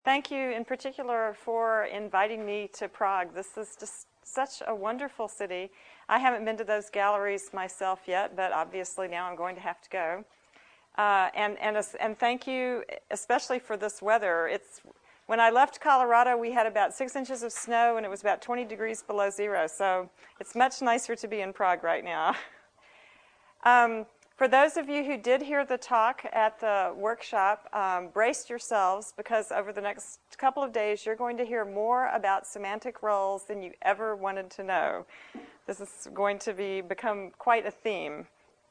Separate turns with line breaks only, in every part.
Thank you in particular for inviting me to Prague. This is just such a wonderful city. I haven't been to those galleries myself yet, but obviously now I'm going to have to go. And thank you especially for this weather. When I left Colorado, we had about 6 inches of snow, and it was about 20 degrees below zero. So it's much nicer to be in Prague right now. For those of you who did hear the talk at the workshop, brace yourselves, because over the next couple of days, you're going to hear more about semantic roles than you ever wanted to know. This is going to become quite a theme.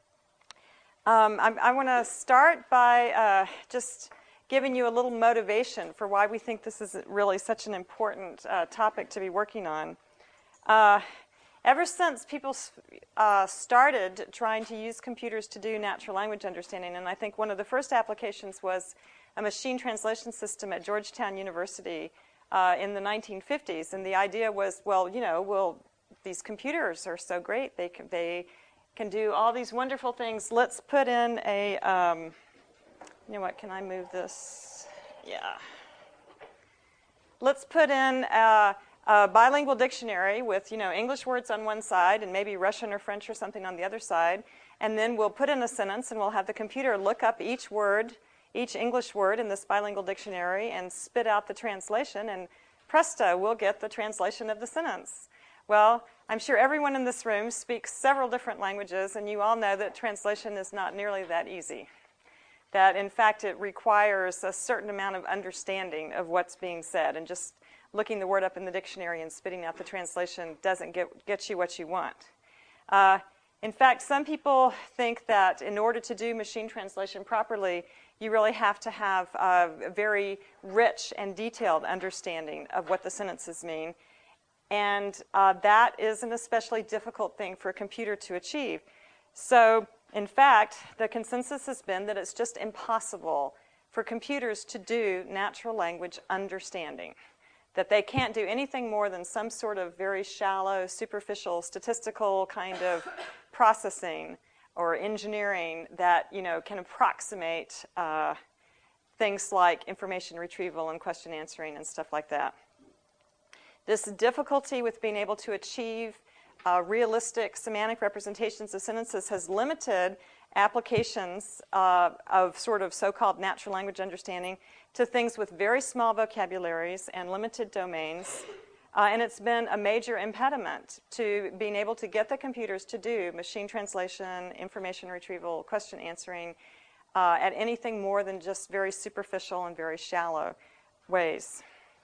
I want to start by just giving you a little motivation for why we think this is really such an important topic to be working on. Ever since people started trying to use computers to do natural language understanding, and I think one of the first applications was a machine translation system at Georgetown University in the 1950s, and the idea was, these computers are so great, they can do all these wonderful things. Let's put in a, you know what, can I move this? Yeah. Let's put in a bilingual dictionary with, English words on one side and maybe Russian or French or something on the other side. And then we'll put in a sentence and we'll have the computer look up each word, each English word in this bilingual dictionary and spit out the translation. And presto, we'll get the translation of the sentence. Well, I'm sure everyone in this room speaks several different languages, and you all know that translation is not nearly that easy. That, in fact, it requires a certain amount of understanding of what's being said, and just looking the word up in the dictionary and spitting out the translation doesn't get you what you want. In fact, some people think that in order to do machine translation properly, you really have to have a very rich and detailed understanding of what the sentences mean. And that is an especially difficult thing for a computer to achieve. So, in fact, the consensus has been that it's just impossible for computers to do natural language understanding. That they can't do anything more than some sort of very shallow, superficial, statistical kind of processing or engineering that, can approximate things like information retrieval and question answering and stuff like that. This difficulty with being able to achieve realistic semantic representations of sentences has limited applications of sort of so-called natural language understanding to things with very small vocabularies and limited domains. And it's been a major impediment to being able to get the computers to do machine translation, information retrieval, question answering at anything more than just very superficial and very shallow ways.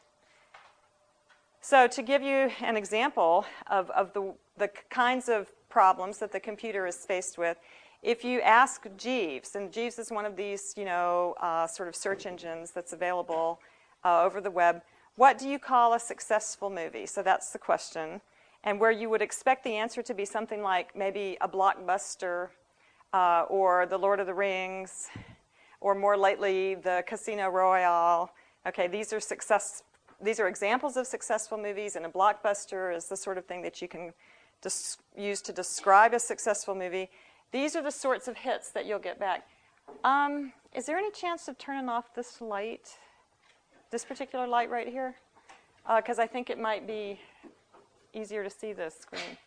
So to give you an example of the kinds of problems that the computer is faced with, if you ask Jeeves, and Jeeves is one of these, sort of search engines that's available over the web, what do you call a successful movie? So that's the question. And where you would expect the answer to be something like maybe a blockbuster or The Lord of the Rings, or more lately, the Casino Royale. Okay, these are examples of successful movies, and a blockbuster is the sort of thing that you can use to describe a successful movie. These are the sorts of hits that you'll get back. Is there any chance of turning off this light, this particular light right here? Because I think it might be easier to see this screen.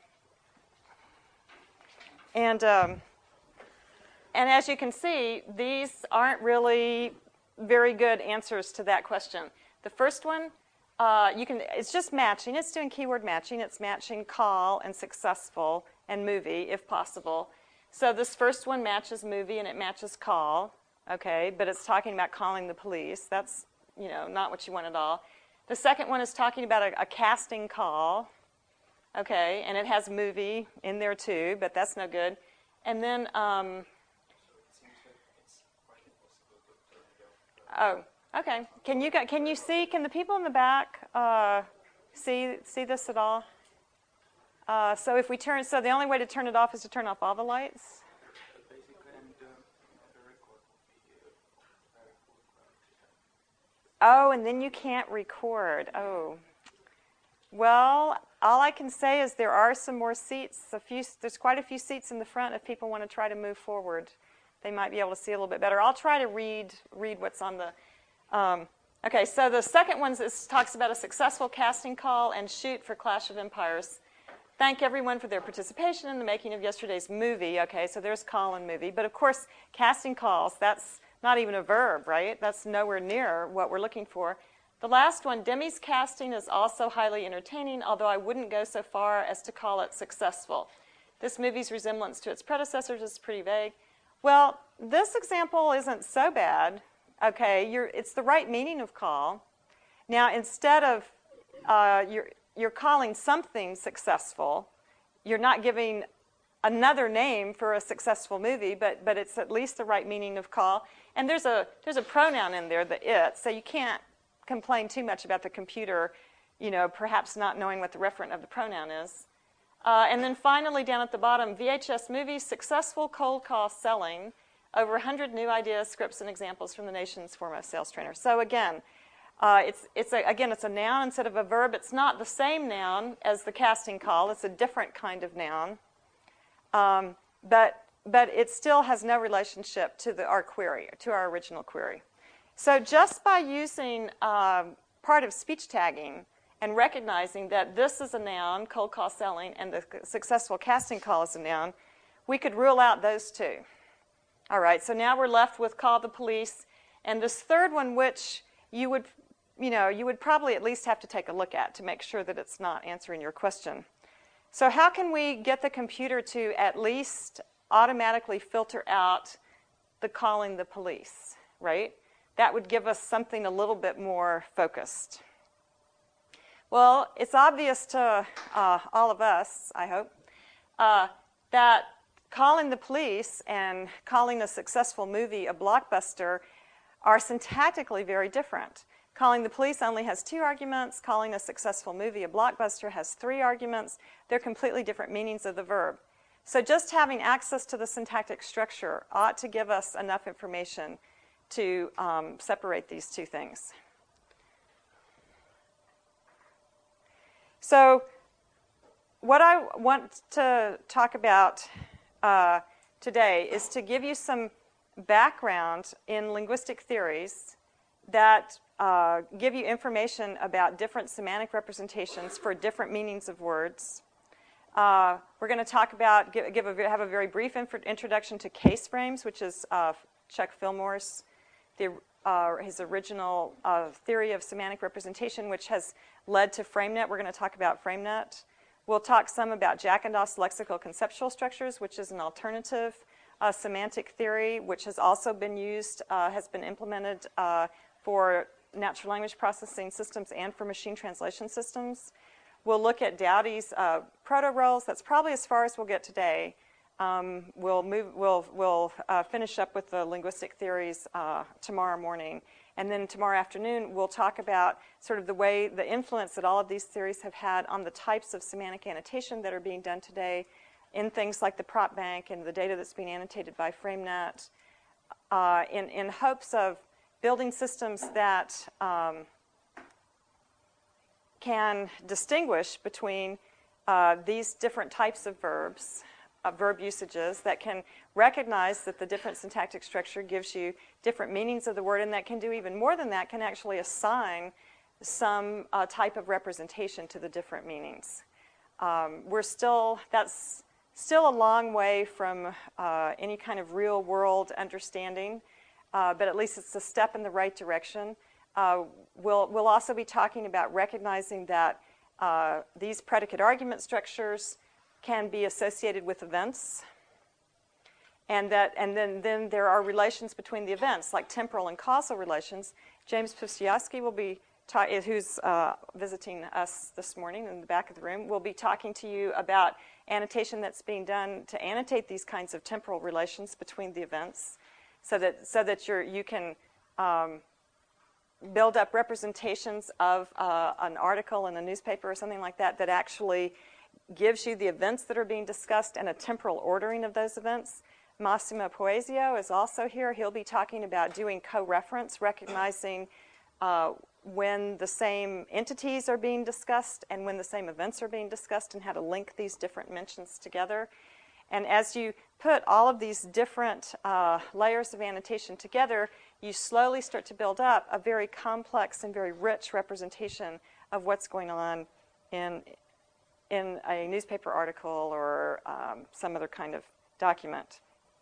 And as you can see, these aren't really very good answers to that question. The first one, it's just matching. It's doing keyword matching. It's matching call and successful and movie, if possible. So this first one matches movie and it matches call, okay, but it's talking about calling the police. That's, not what you want at all. The second one is talking about a casting call, okay, and it has movie in there too, but that's no good. And then, okay. Can you see? Can the people in the back see this at all? So if we turn, the only way to turn it off is to turn off all the lights. Oh, and then you can't record. Oh, well, all I can say is there are some more seats. There's quite a few seats in the front. If people want to try to move forward, they might be able to see a little bit better. I'll try to read what's on the Okay, so the second one talks about a successful casting call and shoot for Clash of Empires. Thank everyone for their participation in the making of yesterday's movie. Okay, so there's call and movie. But of course, casting calls, that's not even a verb, right? That's nowhere near what we're looking for. The last one, Demi's casting is also highly entertaining, although I wouldn't go so far as to call it successful. This movie's resemblance to its predecessors is pretty vague. Well, this example isn't so bad. Okay, it's the right meaning of call. Now, instead of you're calling something successful, you're not giving another name for a successful movie, but it's at least the right meaning of call. And there's a pronoun in there, the it, so you can't complain too much about the computer, perhaps not knowing what the referent of the pronoun is. And then finally, down at the bottom, VHS movies, successful cold call selling, over 100 new ideas, scripts, and examples from the nation's foremost sales trainer. So again, it's a noun instead of a verb. It's not the same noun as the casting call. It's a different kind of noun. But it still has no relationship to our query, to our original query. So just by using part of speech tagging and recognizing that this is a noun, cold call selling, and the successful casting call is a noun, we could rule out those two. All right, so now we're left with call the police, and this third one, which you would probably at least have to take a look at to make sure that it's not answering your question. So how can we get the computer to at least automatically filter out the calling the police, right? That would give us something a little bit more focused. Well, it's obvious to all of us, I hope, that calling the police and calling a successful movie a blockbuster are syntactically very different. Calling the police only has 2 arguments. Calling a successful movie a blockbuster has 3 arguments. They're completely different meanings of the verb. So just having access to the syntactic structure ought to give us enough information to separate these 2 things. So what I want to talk about today is to give you some background in linguistic theories that give you information about different semantic representations for different meanings of words. We're going to talk about, have a very brief introduction to case frames, which is Chuck Fillmore's, his original theory of semantic representation, which has led to FrameNet. We're going to talk about FrameNet. We'll talk some about Jack and Doss lexical conceptual structures, which is an alternative semantic theory, which has also been used, has been implemented for natural language processing systems and for machine translation systems. We'll look at Dowdy's proto-roles. That's probably as far as we'll get today. We'll finish up with the linguistic theories tomorrow morning. And then tomorrow afternoon, we'll talk about sort of the influence that all of these theories have had on the types of semantic annotation that are being done today in things like the prop bank and the data that's being annotated by FrameNet, in hopes of building systems that can distinguish between these different types of verbs, verb usages, that can recognize that the different syntactic structure gives you different meanings of the word, and that can do even more than that, can actually assign some type of representation to the different meanings. That's still a long way from any kind of real world understanding, but at least it's a step in the right direction. We'll also be talking about recognizing that these predicate argument structures can be associated with events, and then there are relations between the events, like temporal and causal relations. James Pustiowski will be who's visiting us this morning in the back of the room, will be talking to you about annotation that's being done to annotate these kinds of temporal relations between the events, so that you can build up representations of an article in a newspaper or something like that that actually gives you the events that are being discussed and a temporal ordering of those events. Massimo Poesio is also here. He'll be talking about doing co-reference, recognizing when the same entities are being discussed and when the same events are being discussed, and how to link these different mentions together. And as you put all of these different layers of annotation together, you slowly start to build up a very complex and very rich representation of what's going on in a newspaper article or some other kind of document.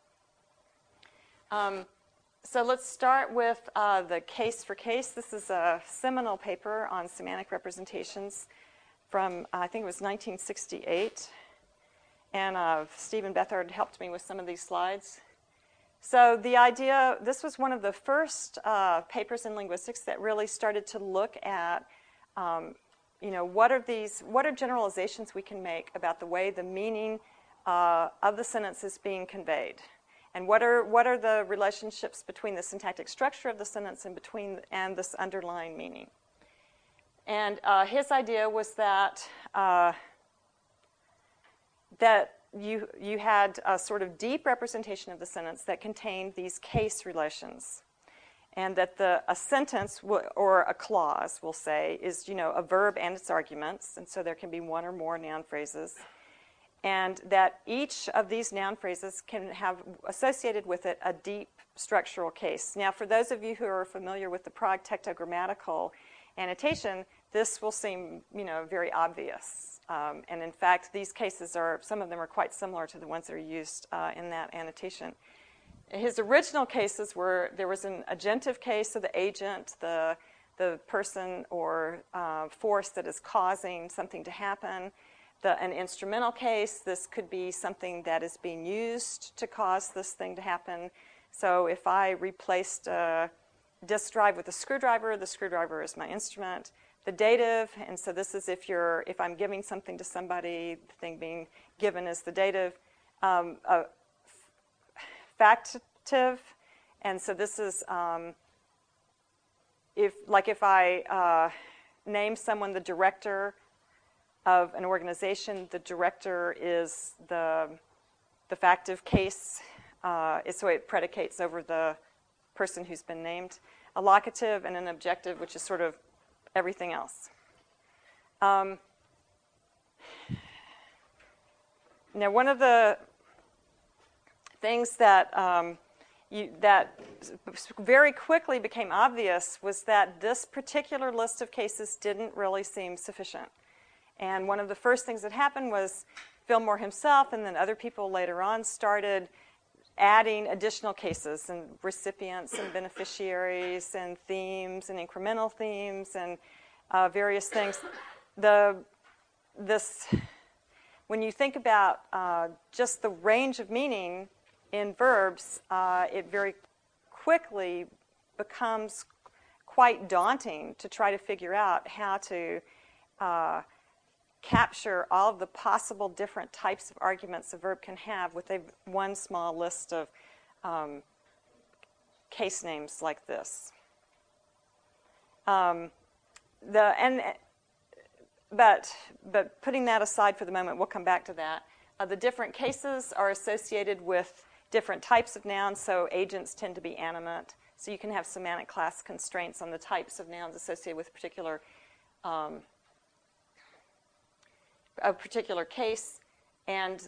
So let's start with the case for case. This is a seminal paper on semantic representations from, I think it was 1968. And Stephen Bethard helped me with some of these slides. So the idea, this was one of the first papers in linguistics that really started to look at, what are generalizations we can make about the way the meaning of the sentence is being conveyed, and what are the relationships between the syntactic structure of the sentence and this underlying meaning. And his idea was that you had a sort of deep representation of the sentence that contained these case relations, and that a sentence or a clause, we'll say, is a verb and its arguments, and so there can be one or more noun phrases, and that each of these noun phrases can have associated with it a deep structural case. Now, for those of you who are familiar with the Prague tectogrammatical annotation, this will seem very obvious. And in fact, these cases some of them are quite similar to the ones that are used in that annotation. His original cases were, there was an agentive case, so the agent, the person or force that is causing something to happen. An instrumental case, this could be something that is being used to cause this thing to happen. So if I replaced a disk drive with a screwdriver, the screwdriver is my instrument. The dative, and so this is if I'm giving something to somebody, the thing being given is the dative. Factative, and so this is if I name someone the director of an organization, the director is the factive case, so it predicates over the person who's been named. A locative and an objective, which is sort of everything else. Now, one of the things that that very quickly became obvious was that this particular list of cases didn't really seem sufficient. And one of the first things that happened was Fillmore himself and then other people later on started adding additional cases and recipients and beneficiaries and themes and incremental themes and various things. When you think about just the range of meaning in verbs, it very quickly becomes quite daunting to try to figure out how to capture all of the possible different types of arguments a verb can have with one small list of case names like this. But putting that aside for the moment, we'll come back to that. The different cases are associated with different types of nouns, so agents tend to be animate. So you can have semantic class constraints on the types of nouns associated with a particular case, and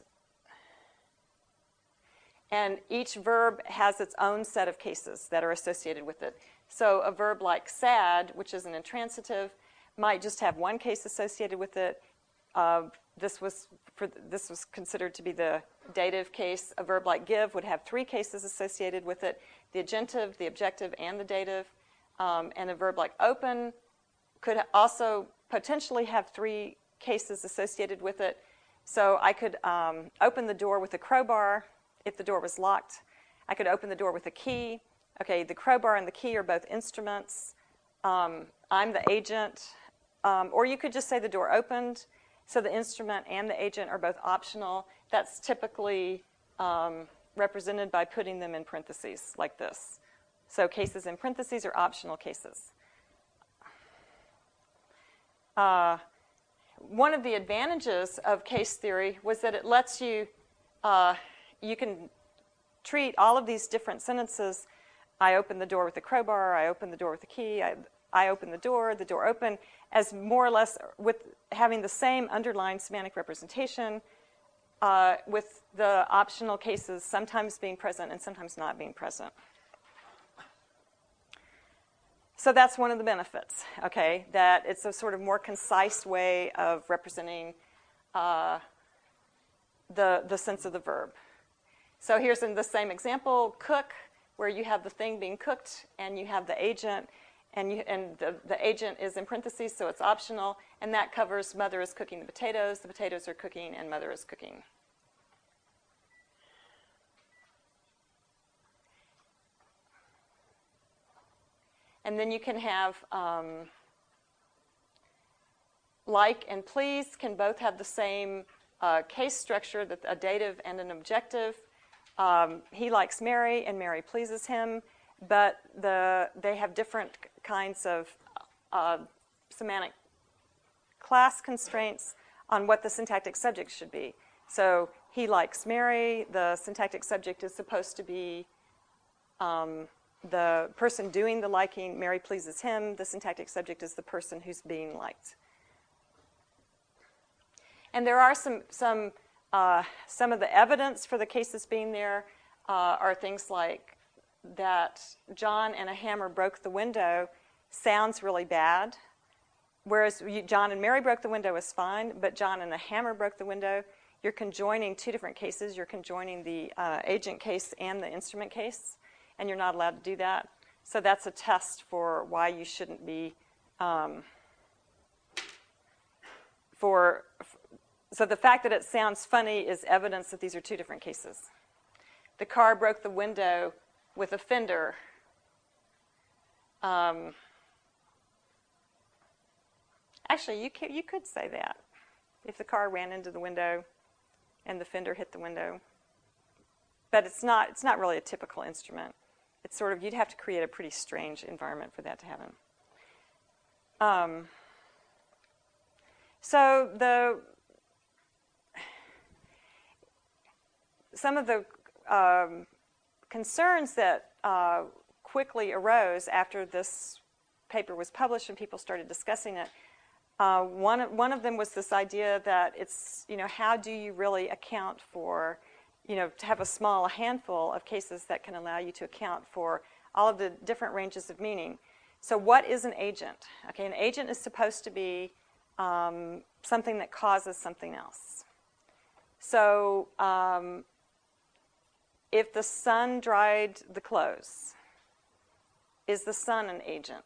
each verb has its own set of cases that are associated with it. So a verb like sad, which is an intransitive, might just have one case associated with it. This was considered to be the dative case. A verb like give would have three cases associated with it: the agentive, the objective, and the dative. And a verb like open could also potentially have three cases associated with it. So I could open the door with a crowbar if the door was locked. I could open the door with a key. Okay, the crowbar and the key are both instruments. I'm the agent. Or you could just say the door opened. So the instrument and the agent are both optional. That's typically represented by putting them in parentheses like this. So cases in parentheses are optional cases. One of the advantages of case theory was that it lets you, you can treat all of these different sentences. I open the door with a crowbar, I open the door with a key, I open the door opened, as more or less with having the same underlying semantic representation. with the optional cases sometimes being present and sometimes not being present. So that's one of the benefits, okay, that it's a sort of more concise way of representing the sense of the verb. So here's in the same example, cook, where you have the thing being cooked and you have the agent, and the agent is in parentheses, so it's optional, and that covers mother is cooking the potatoes are cooking, and mother is cooking. And then you can have like and please can both have the same case structure, that a dative and an objective. He likes Mary and Mary pleases him, but they have different kinds of semantic class constraints on what the syntactic subject should be. So he likes Mary, the syntactic subject is supposed to be the person doing the liking. Mary pleases him, the syntactic subject is the person who's being liked. And there are some of the evidence for the cases being there are things like that John and a hammer broke the window sounds really bad, whereas John and Mary broke the window is fine, but John and a hammer broke the window. You're conjoining two different cases. You're conjoining the agent case and the instrument case, and you're not allowed to do that. So that's a test for why you shouldn't be So the fact that it sounds funny is evidence that these are two different cases. The car broke the window with a fender. Actually, you could say that. If the car ran into the window and the fender hit the window. But it's not really a typical instrument. It's sort of, you'd have to create a pretty strange environment for that to happen. So some of the concerns that quickly arose after this paper was published and people started discussing it, one of them was this idea that it's, how do you really account for, to have a handful of cases that can allow you to account for all of the different ranges of meaning. So what is an agent? Okay, an agent is supposed to be something that causes something else. So if the sun dried the clothes, is the sun an agent?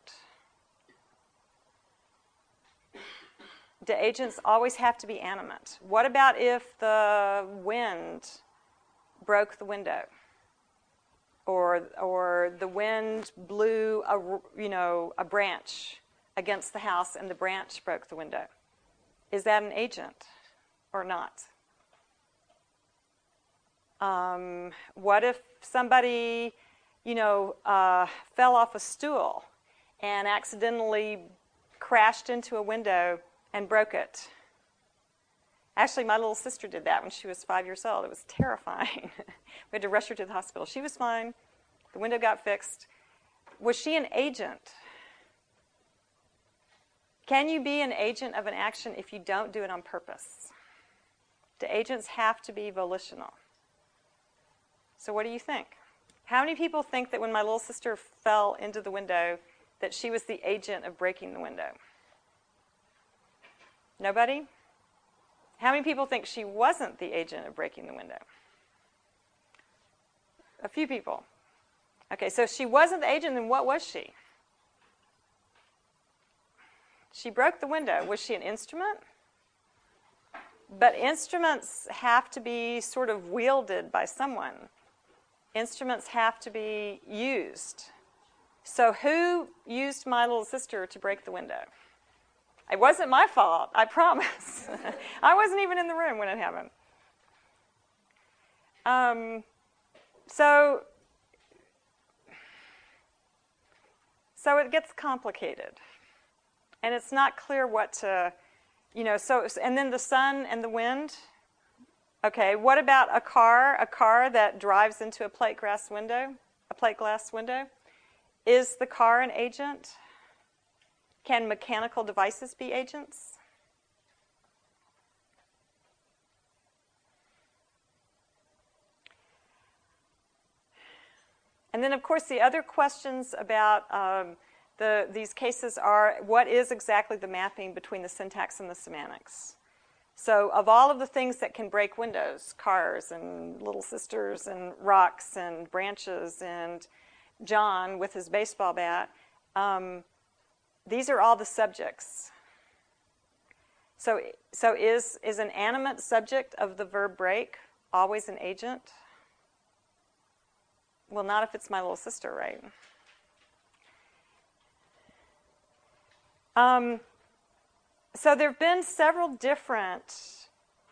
Do agents always have to be animate? What about if the wind broke the window, or the wind blew a branch against the house and the branch broke the window? Is that an agent or not? What if somebody, fell off a stool and accidentally crashed into a window and broke it? Actually, my little sister did that when she was 5 years old. It was terrifying. We had to rush her to the hospital. She was fine. The window got fixed. Was she an agent? Can you be an agent of an action if you don't do it on purpose? Do agents have to be volitional? So what do you think? How many people think that when my little sister fell into the window that she was the agent of breaking the window? Nobody? How many people think she wasn't the agent of breaking the window? A few people. Okay, so if she wasn't the agent, then what was she? She broke the window. Was she an instrument? But instruments have to be sort of wielded by someone. Instruments have to be used. So who used my little sister to break the window? It wasn't my fault, I promise. I wasn't even in the room when it happened. So it gets complicated. And it's not clear what to, and then the sun and the wind. Okay, what about a car that drives into a plate glass window? Is the car an agent? Can mechanical devices be agents? And then, of course, the other questions about these cases are, what is exactly the mapping between the syntax and the semantics? So of all of the things that can break windows, cars and little sisters and rocks and branches and John with his baseball bat, these are all the subjects. So is an animate subject of the verb break always an agent? Well, not if it's my little sister, right? So there have been several different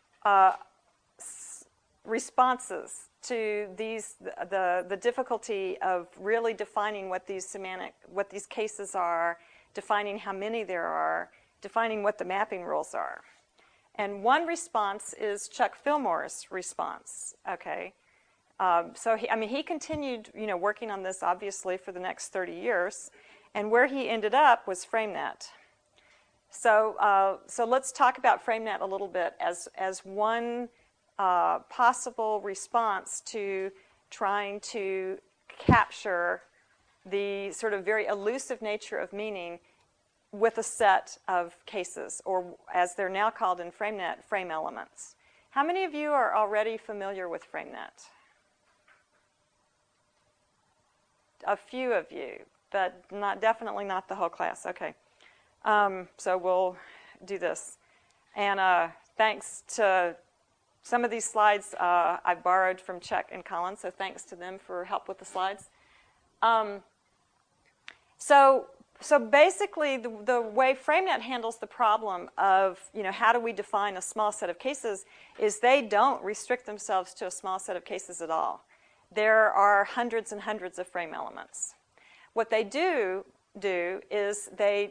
responses to the difficulty of really defining what these cases are, defining how many there are, defining what the mapping rules are. And one response is Chuck Fillmore's response. Okay, so he continued, working on this obviously for the next 30 years, and where he ended up was FrameNet. So let's talk about FrameNet a little bit as one possible response to trying to capture the sort of very elusive nature of meaning with a set of cases, or as they're now called in FrameNet, frame elements. How many of you are already familiar with FrameNet? A few of you, but definitely not the whole class. Okay. So we'll do this. And thanks to some of these slides I borrowed from Chuck and Colin, so thanks to them for help with the slides. So basically, the way FrameNet handles the problem of, how do we define a small set of cases is they don't restrict themselves to a small set of cases at all. There are hundreds and hundreds of frame elements. What they do is they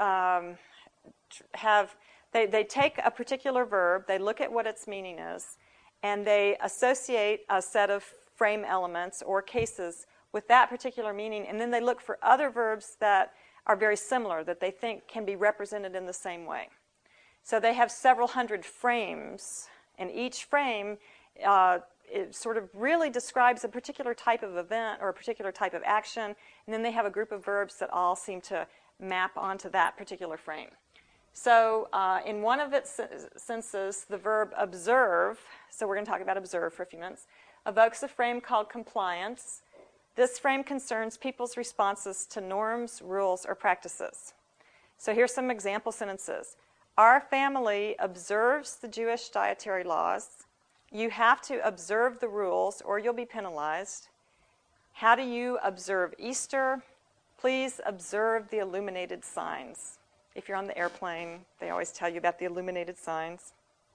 take a particular verb, they look at what its meaning is, and they associate a set of frame elements or cases with that particular meaning, and then they look for other verbs that are very similar, that they think can be represented in the same way. So they have several hundred frames, and each frame it sort of really describes a particular type of event or a particular type of action, and then they have a group of verbs that all seem to map onto that particular frame. So in one of its senses, the verb observe, so we're going to talk about observe for a few minutes, evokes a frame called compliance. This frame concerns people's responses to norms, rules, or practices. So here's some example sentences. Our family observes the Jewish dietary laws. You have to observe the rules or you'll be penalized. How do you observe Easter? Please observe the illuminated signs. If you're on the airplane, they always tell you about the illuminated signs.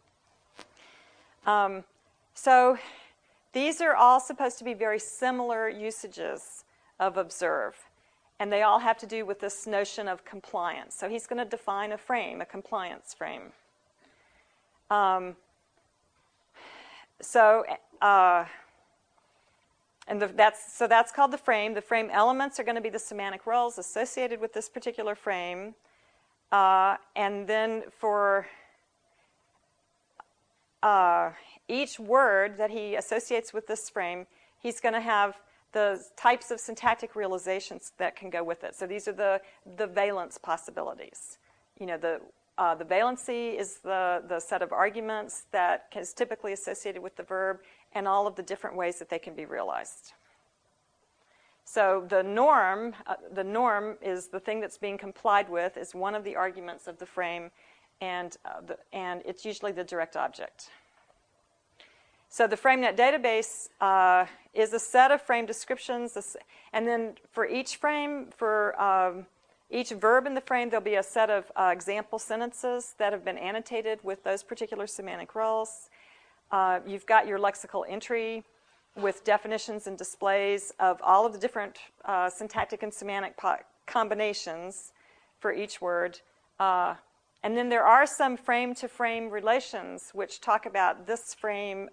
So these are all supposed to be very similar usages of observe, and they all have to do with this notion of compliance. So he's going to define a frame, a compliance frame. That's called the frame. The frame elements are going to be the semantic roles associated with this particular frame. And then for each word that he associates with this frame, he's going to have the types of syntactic realizations that can go with it. So these are the valence possibilities. The valency is the set of arguments that is typically associated with the verb and all of the different ways that they can be realized. So the norm is the thing that's being complied with, is one of the arguments of the frame, and it's usually the direct object. So the FrameNet database is a set of frame descriptions, and then for each frame, for each verb in the frame, there'll be a set of example sentences that have been annotated with those particular semantic roles. You've got your lexical entry with definitions and displays of all of the different syntactic and semantic combinations for each word. And then there are some frame-to-frame relations which talk about this frame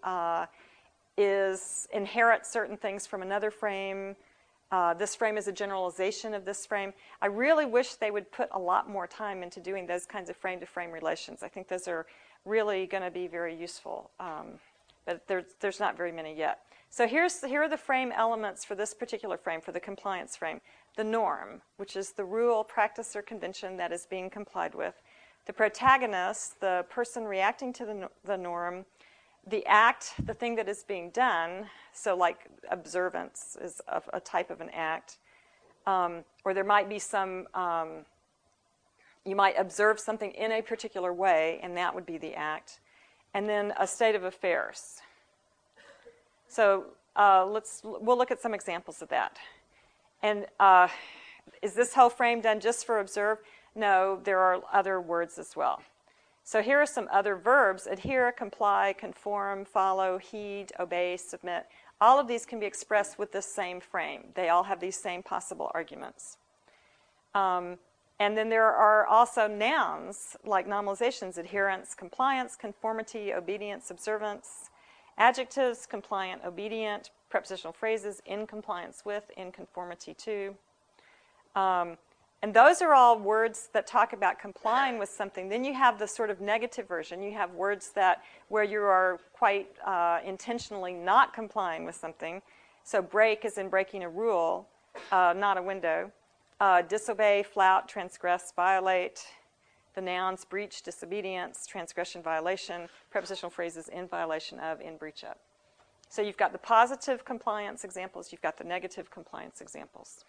inherits certain things from another frame. This frame is a generalization of this frame. I really wish they would put a lot more time into doing those kinds of frame-to-frame relations. I think those are really going to be very useful. but there's not very many yet. So here are the frame elements for this particular frame, for the compliance frame. The norm, which is the rule, practice, or convention that is being complied with. The protagonist, the person reacting to the norm. The act, the thing that is being done, so like observance is a type of an act. Or there might be some, you might observe something in a particular way, and that would be the act. And then a state of affairs. So we'll look at some examples of that. And is this whole frame done just for observe? No, there are other words as well. So here are some other verbs: adhere, comply, conform, follow, heed, obey, submit. All of these can be expressed with this same frame. They all have these same possible arguments. And then there are also nouns like nominalizations: adherence, compliance, conformity, obedience, observance. Adjectives: compliant, obedient. Prepositional phrases: in compliance with, in conformity to. And those are all words that talk about complying with something. Then you have the sort of negative version. You have words where you are quite intentionally not complying with something. So break is in breaking a rule, not a window. Disobey, flout, transgress, violate. The nouns: breach, disobedience, transgression, violation. Prepositional phrases: in violation of, in breach of. So you've got the positive compliance examples. You've got the negative compliance examples.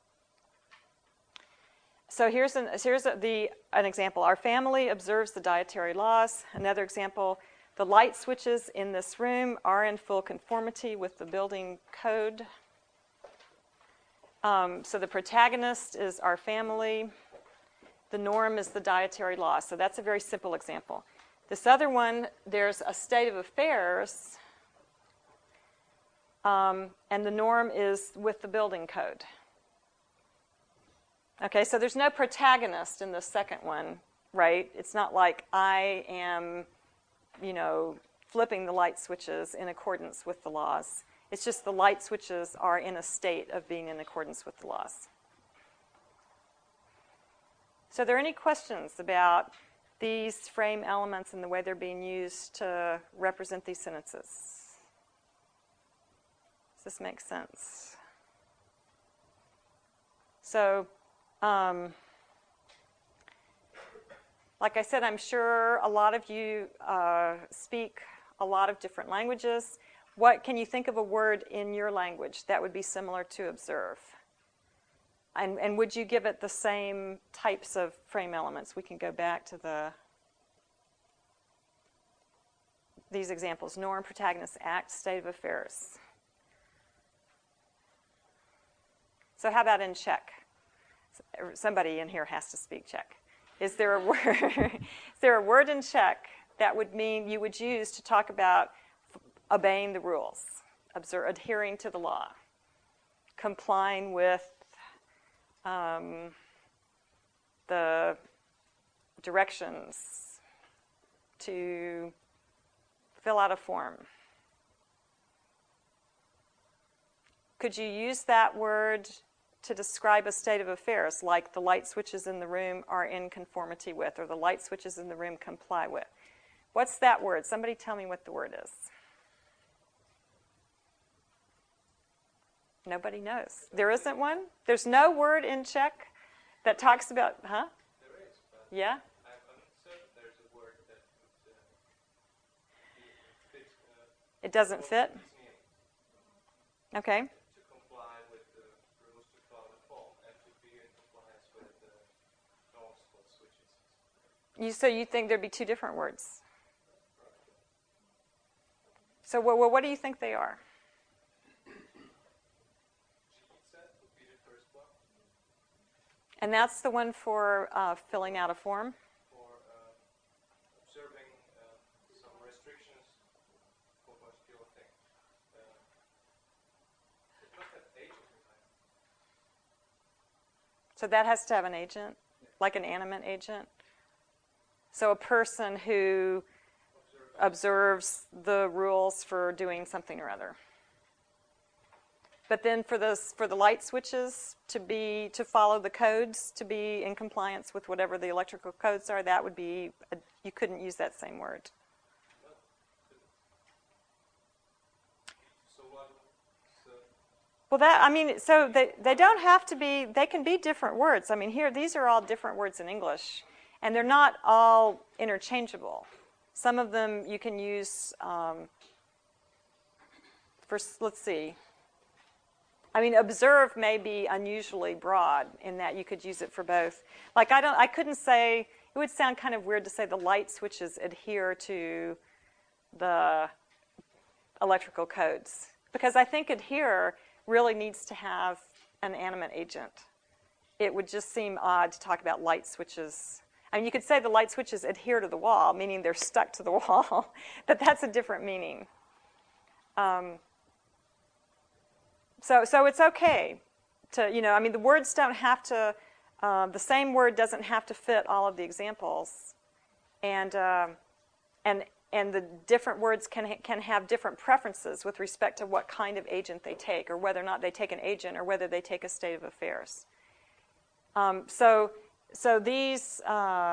So here's an example. Our family observes the dietary laws. Another example: the light switches in this room are in full conformity with the building code. So the protagonist is our family. The norm is the dietary law. So that's a very simple example. This other one, there's a state of affairs, and the norm is with the building code. Okay, so there's no protagonist in the second one, right? It's not like I am, flipping the light switches in accordance with the laws. It's just the light switches are in a state of being in accordance with the laws. So are there any questions about these frame elements and the way they're being used to represent these sentences? Does this make sense? So, like I said, I'm sure a lot of you speak a lot of different languages. What can you think of a word in your language that would be similar to observe? And would you give it the same types of frame elements? We can go back to these examples: norm, protagonist, act, state of affairs. So how about in Czech? Somebody in here has to speak Czech. Is there a word? Is there a word in Czech that would mean you would use to talk about obeying the rules, adhering to the law, complying with the directions to fill out a form? Could you use that word to describe a state of affairs, like the light switches in the room are in conformity with, or the light switches in the room comply with? What's that word? Somebody tell me what the word is. Nobody knows. There isn't one? There's no word in Czech that talks about, huh?
There is, but
yeah?
I'm certain there's a word that would fit.
It doesn't fit? Okay.
To comply with the rules to follow the form and to be in compliance with the norms for switches.
So you think there'd be two different words? So what do you think they are? And that's the one for filling out a form?
For observing some restrictions for a particular thing. It must have agent behind it.
So that has to have an agent, like an animate agent? So a person who observes the rules for doing something or other. But then for the light switches to follow the codes, to be in compliance with whatever the electrical codes are, that would be you couldn't use that same word. Well, that, I mean, so they don't have to be, they can be different words. I mean, here, these are all different words in English, and they're not all interchangeable. Some of them you can use for, let's see. I mean, observe may be unusually broad in that you could use it for both. Like, I couldn't say, it would sound kind of weird to say the light switches adhere to the electrical codes, because I think adhere really needs to have an animate agent. It would just seem odd to talk about light switches. I mean, you could say the light switches adhere to the wall, meaning they're stuck to the wall, but that's a different meaning. So it's okay to, you know, I mean, the words don't have to, the same word doesn't have to fit all of the examples. And the different words can have different preferences with respect to what kind of agent they take, or whether or not they take an agent, or whether they take a state of affairs. So these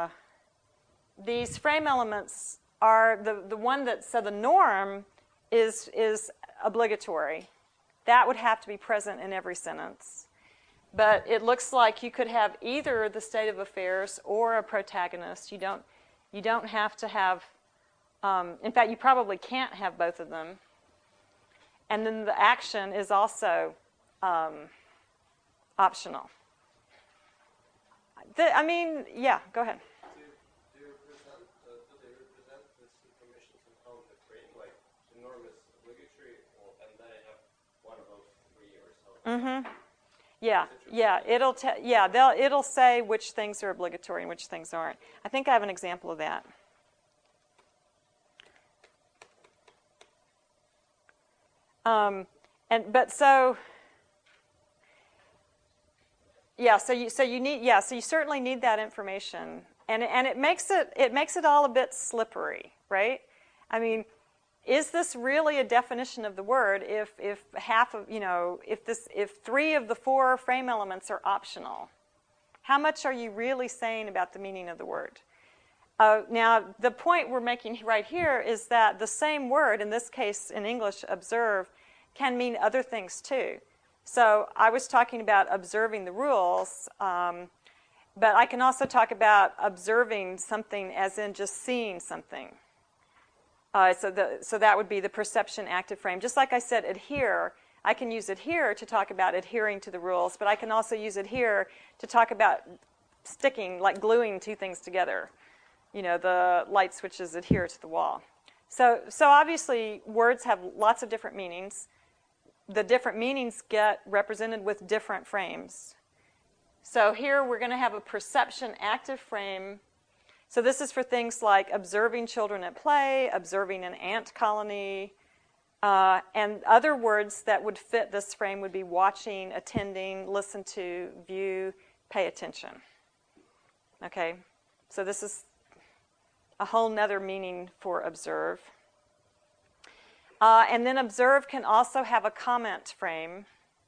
frame elements are the one that, so the norm is obligatory. That would have to be present in every sentence. But it looks like you could have either the state of affairs or a protagonist. You don't have to have, in fact, you probably can't have both of them. And then the action is also optional. I mean, yeah, go ahead.
Do they represent this information somehow in the frame? Like, the norm is obligatory, and then I have one of those three or so.
Mm-hmm. Yeah, it'll say which things are obligatory and which things aren't. I think I have an example of that. So you certainly need that information, and it makes it all a bit slippery, right? I mean, is this really a definition of the word if half of, you know, if 3 of the 4 frame elements are optional? How much are you really saying about the meaning of the word? Now, the point we're making right here is that the same word, in this case in English, observe, can mean other things too. So I was talking about observing the rules, but I can also talk about observing something as in just seeing something. So that would be the perception active frame. Just like I said, adhere, I can use adhere to talk about adhering to the rules, but I can also use adhere to talk about sticking, like gluing 2 things together. You know, the light switches adhere to the wall. So obviously, words have lots of different meanings. The different meanings get represented with different frames. So here we're going to have a perception active frame. So this is for things like observing children at play, observing an ant colony, and other words that would fit this frame would be watching, attending, listen to, view, pay attention. Okay, so this is a whole nother meaning for observe. And then observe can also have a comment frame.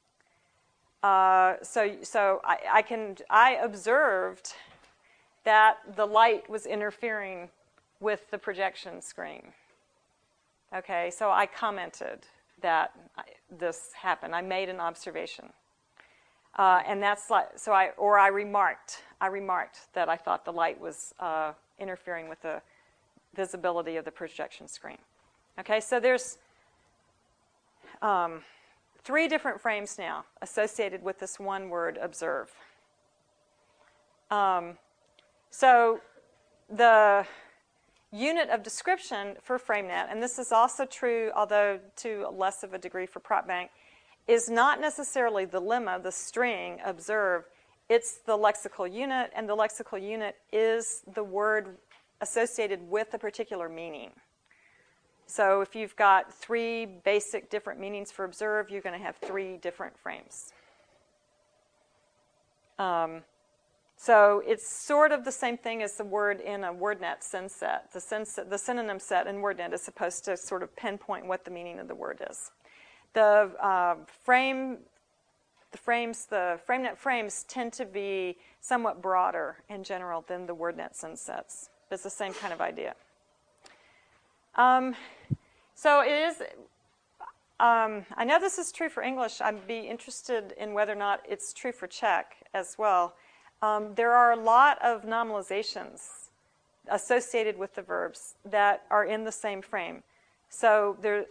So I observed that the light was interfering with the projection screen. Okay, so I commented that this happened. I made an observation, and that's like I remarked that I thought the light was interfering with the visibility of the projection screen. Okay, so there's 3 different frames now associated with this one word, observe. So the unit of description for FrameNet, and this is also true, although to less of a degree for PropBank, is not necessarily the lemma, the string, observe. It's the lexical unit, and the lexical unit is the word associated with a particular meaning. So if you've got 3 basic different meanings for observe, you're going to have 3 different frames. So it's sort of the same thing as the word in a WordNet syn set. The synonym set in WordNet is supposed to sort of pinpoint what the meaning of the word is. The FrameNet frames tend to be somewhat broader in general than the WordNet syn sets. It's the same kind of idea. So it is, I know this is true for English. I'd be interested in whether or not it's true for Czech as well. There are a lot of nominalizations associated with the verbs that are in the same frame. So there,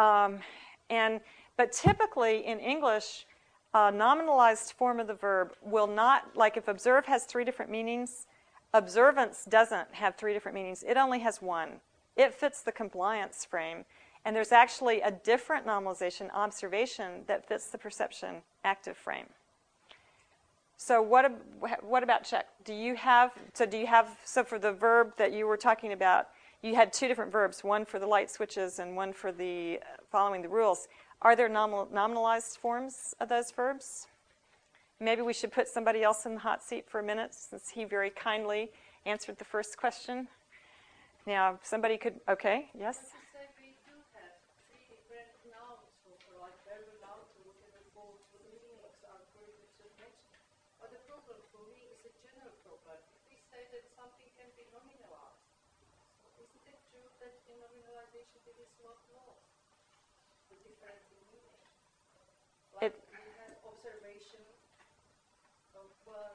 but typically in English, a nominalized form of the verb will not, like if observe has 3 different meanings, observance doesn't have 3 different meanings. It only has one. It fits the compliance frame. And there's actually a different nominalization, observation, that fits the perception active frame. So what about Czech? Do you have, so for the verb that you were talking about, you had 2 different verbs, one for the light switches and one for the following the rules. Are there nominalized forms of those verbs? Maybe we should put somebody else in the hot seat for a minute, since he very kindly answered the first question. Now, somebody could, okay, yes?
We do have 3 different nouns, so like verbal nouns, or whatever for the meanings are correctly submitted. But the problem for me is a general problem. If we say that something can be nominalized, isn't it true that in nominalization there is not lost the difference in meaning? Like we have observation of,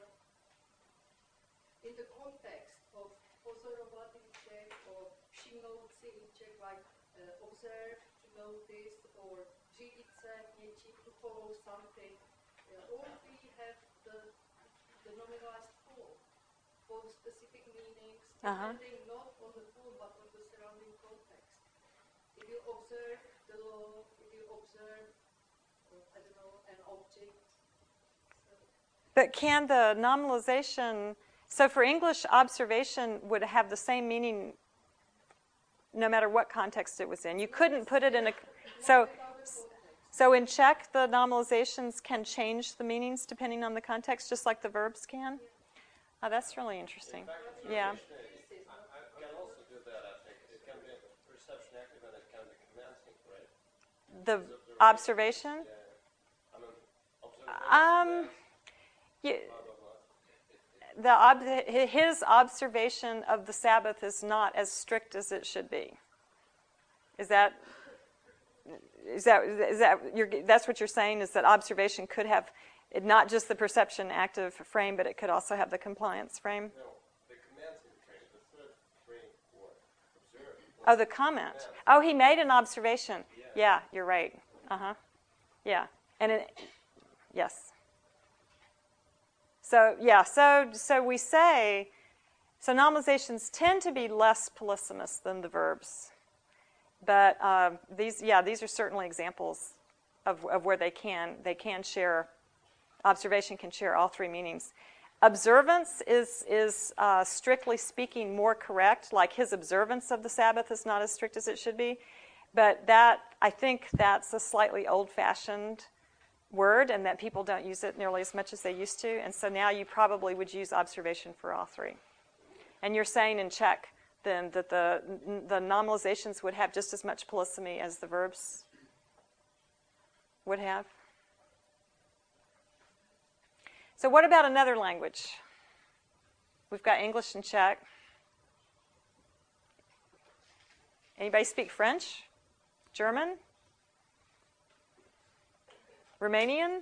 in the context of pozorovat in Czech or všimnout si in Czech, like observe, to notice, or řídit se něčím, to follow something. All we have the nominalized form for specific meanings, depending not on the form but on the surrounding context. If you observe the law, if you observe, I don't know, an object.
But can the nominalization, so for English, observation would have the same meaning no matter what context it was in. You couldn't put it in a, so in Czech, the nominalizations can change the meanings depending on the context, just like the verbs can? Oh, that's really interesting. Yeah.
Can also do that, I think. It can be perception active and it can be commanding, right?
The observation? His observation of the Sabbath is not as strict as it should be. That's what you're saying, is that observation could have not just the perception active frame, but it could also have the compliance frame?
No, the commanding frame, the third frame for observe.
Oh, the comment. Oh, he made an observation. Yeah, you're right. Yeah. And yes. So, yeah, so we say, so nominalizations tend to be less polysemous than the verbs. But these are certainly examples of where they can share, observation can share all 3 meanings. Observance is strictly speaking more correct, like his observance of the Sabbath is not as strict as it should be. But I think that's a slightly old-fashioned word, and that people don't use it nearly as much as they used to. And so now you probably would use observation for all 3. And you're saying in Czech then that the nominalizations would have just as much polysemy as the verbs would have. So what about another language? We've got English and Czech. Anybody speak French? German? Romanian?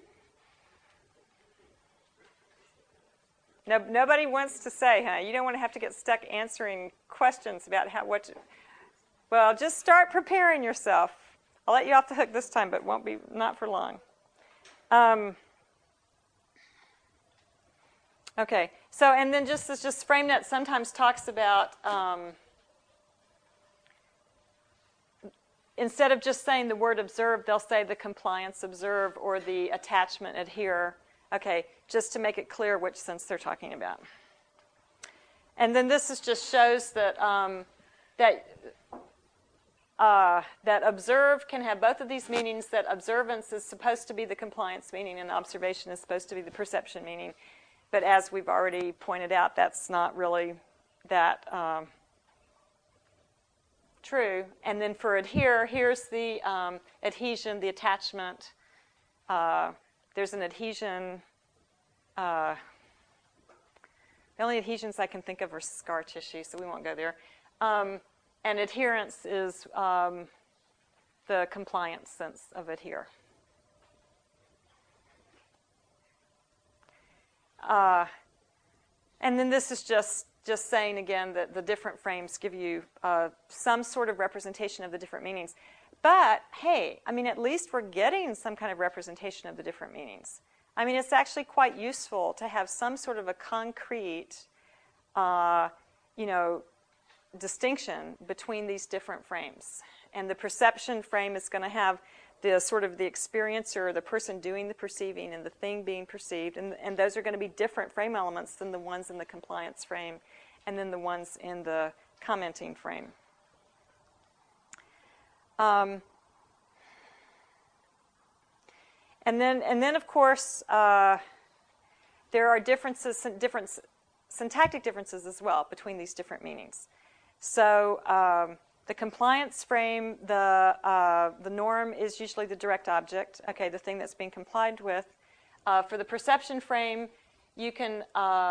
No, nobody wants to say, huh? You don't want to have to get stuck answering questions about well, just start preparing yourself. I'll let you off the hook this time, but not for long. Okay, so, and then just FrameNet sometimes talks about, instead of just saying the word observe, they'll say the compliance observe or the attachment adhere. Okay, just to make it clear which sense they're talking about. And then this just shows that that observe can have both of these meanings, that observance is supposed to be the compliance meaning and observation is supposed to be the perception meaning. But as we've already pointed out, that's not really that true. And then for adhere, here's the adhesion, the attachment. There's an adhesion. The only adhesions I can think of are scar tissue, so we won't go there. And adherence is the compliance sense of it here. And then this is just saying again that the different frames give you some sort of representation of the different meanings. But hey, I mean, at least we're getting some kind of representation of the different meanings. I mean, it's actually quite useful to have some sort of a concrete, distinction between these different frames. And the perception frame is going to have the sort of the experiencer, the person doing the perceiving, and the thing being perceived. And those are going to be different frame elements than the ones in the compliance frame and then the ones in the commenting frame. And then of course, there are different syntactic differences as well between these different meanings. So the compliance frame, the norm is usually the direct object, okay, the thing that's being complied with. For the perception frame, you can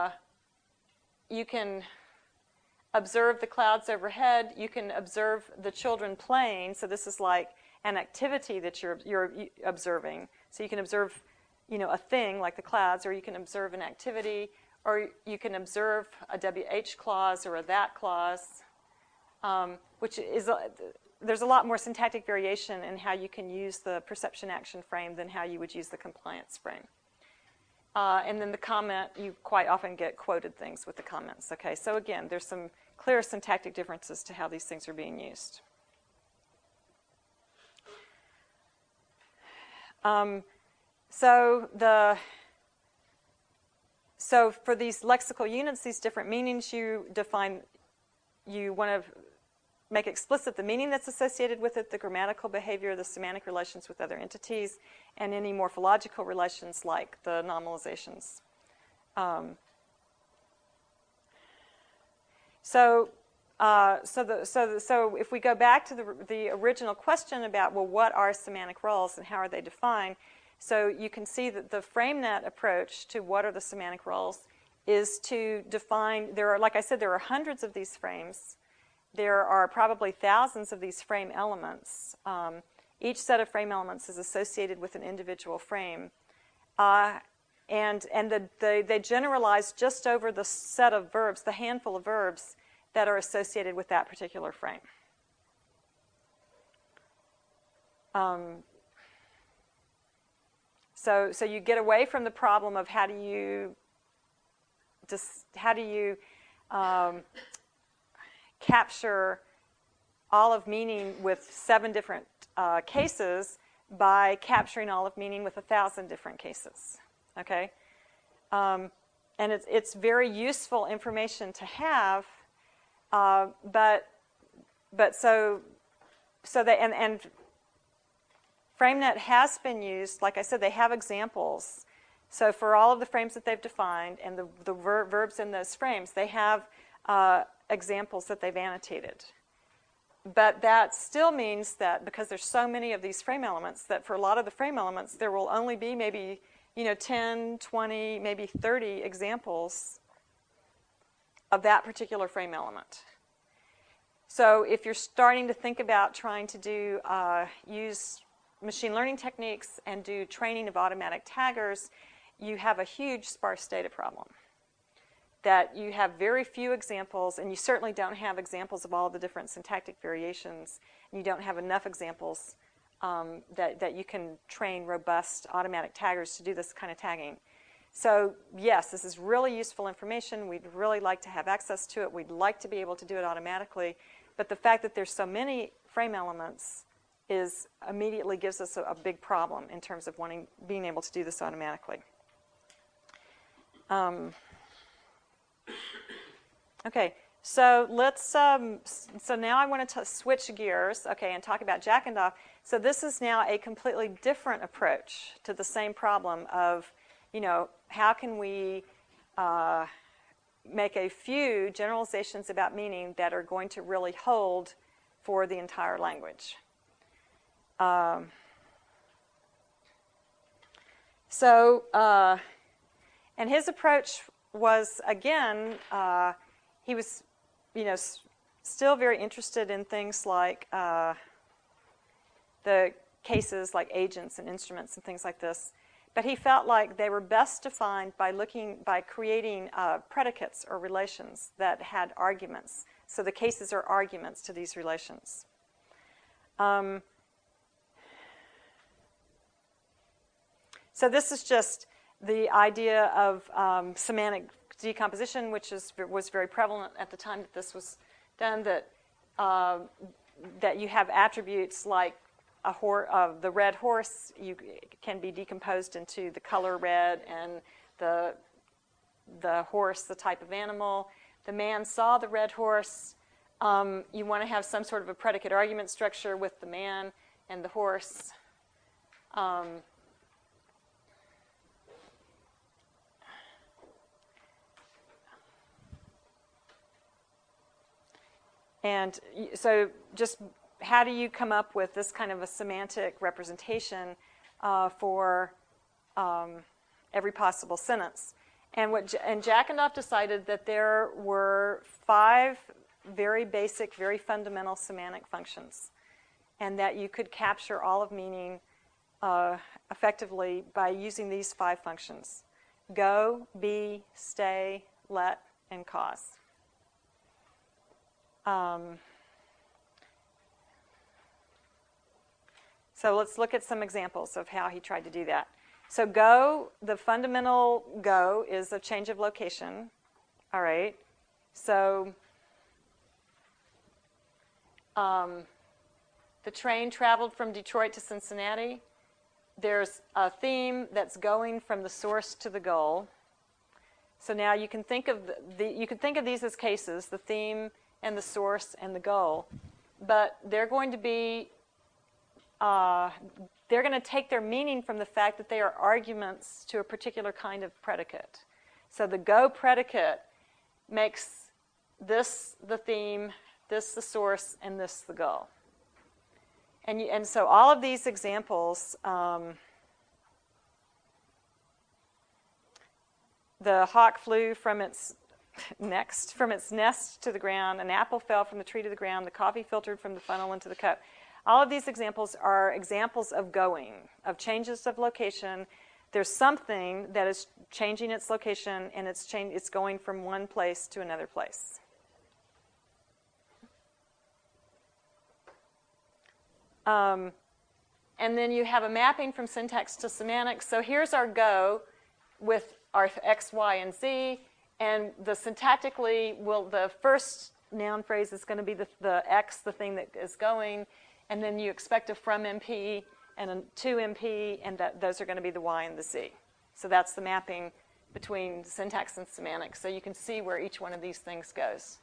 observe the clouds overhead. You can observe the children playing. So this is like an activity that you're observing. So you can observe, a thing like the clouds, or you can observe an activity, or you can observe a WH clause or a that clause, which is there's a lot more syntactic variation in how you can use the perception action frame than how you would use the compliance frame. And then the comment, you quite often get quoted things with the comments. Okay, so again, there's some clear syntactic differences to how these things are being used. So for these lexical units, these different meanings, you want to make explicit the meaning that's associated with it, the grammatical behavior, the semantic relations with other entities, and any morphological relations like the nominalizations. So if we go back to the original question about, well, what are semantic roles and how are they defined? So you can see that the FrameNet approach to what are the semantic roles is to define, like I said, there are hundreds of these frames. There are probably thousands of these frame elements. Each set of frame elements is associated with an individual frame. And they generalize just over the set of verbs, the handful of verbs that are associated with that particular frame. So you get away from the problem of how do you capture all of meaning with 7 different cases by capturing all of meaning with 1,000 different cases. Okay, and it's very useful information to have, but FrameNet has been used. Like I said, they have examples. So for all of the frames that they've defined and the verbs in those frames, they have examples that they've annotated. But that still means that because there's so many of these frame elements, that for a lot of the frame elements, there will only be maybe 10, 20, maybe 30 examples of that particular frame element. So if you're starting to think about trying to use machine learning techniques and do training of automatic taggers, you have a huge sparse data problem. That you have very few examples, and you certainly don't have examples of all the different syntactic variations, and you don't have enough examples that you can train robust automatic taggers to do this kind of tagging. So yes, this is really useful information. We'd really like to have access to it. We'd like to be able to do it automatically, but the fact that there's so many frame elements immediately gives us a big problem in terms of being able to do this automatically. Okay, so let's. So now I want to switch gears, okay, and talk about Jack and Daw. So this is now a completely different approach to the same problem of, how can we make a few generalizations about meaning that are going to really hold for the entire language. And his approach was, again, he was, still very interested in things like the cases like agents and instruments and things like this. But he felt like they were best defined by creating predicates or relations that had arguments. So the cases are arguments to these relations. So this is just the idea of semantic decomposition, which was very prevalent at the time that this was done, that you have attributes like the red horse can be decomposed into the color red, and the horse, the type of animal. The man saw the red horse. You want to have some sort of a predicate argument structure with the man and the horse. And so just how do you come up with this kind of a semantic representation for every possible sentence? And Jackanoff decided that there were 5 very basic, very fundamental semantic functions, and that you could capture all of meaning effectively by using these 5 functions: go, be, stay, let, and cause. So let's look at some examples of how he tried to do that. So go, the fundamental go is a change of location. All right. So the train traveled from Detroit to Cincinnati. There's a theme that's going from the source to the goal. So now you can think of these as cases: the theme and the source and the goal. But they're going to be they're going to take their meaning from the fact that they are arguments to a particular kind of predicate. So the go predicate makes this the theme, this the source, and this the goal. And so all of these examples, the hawk flew from its nest to the ground, an apple fell from the tree to the ground, the coffee filtered from the funnel into the cup. All of these examples are examples of going, of changes of location. There's something that is changing its location, and it's going from one place to another place. And then you have a mapping from syntax to semantics. So here's our go with our x, y, and z. And syntactically, the first noun phrase is going to be the x, the thing that is going. And then you expect a from MP and a to MP, and those are going to be the y and the z. So that's the mapping between syntax and semantics. So you can see where each one of these things goes.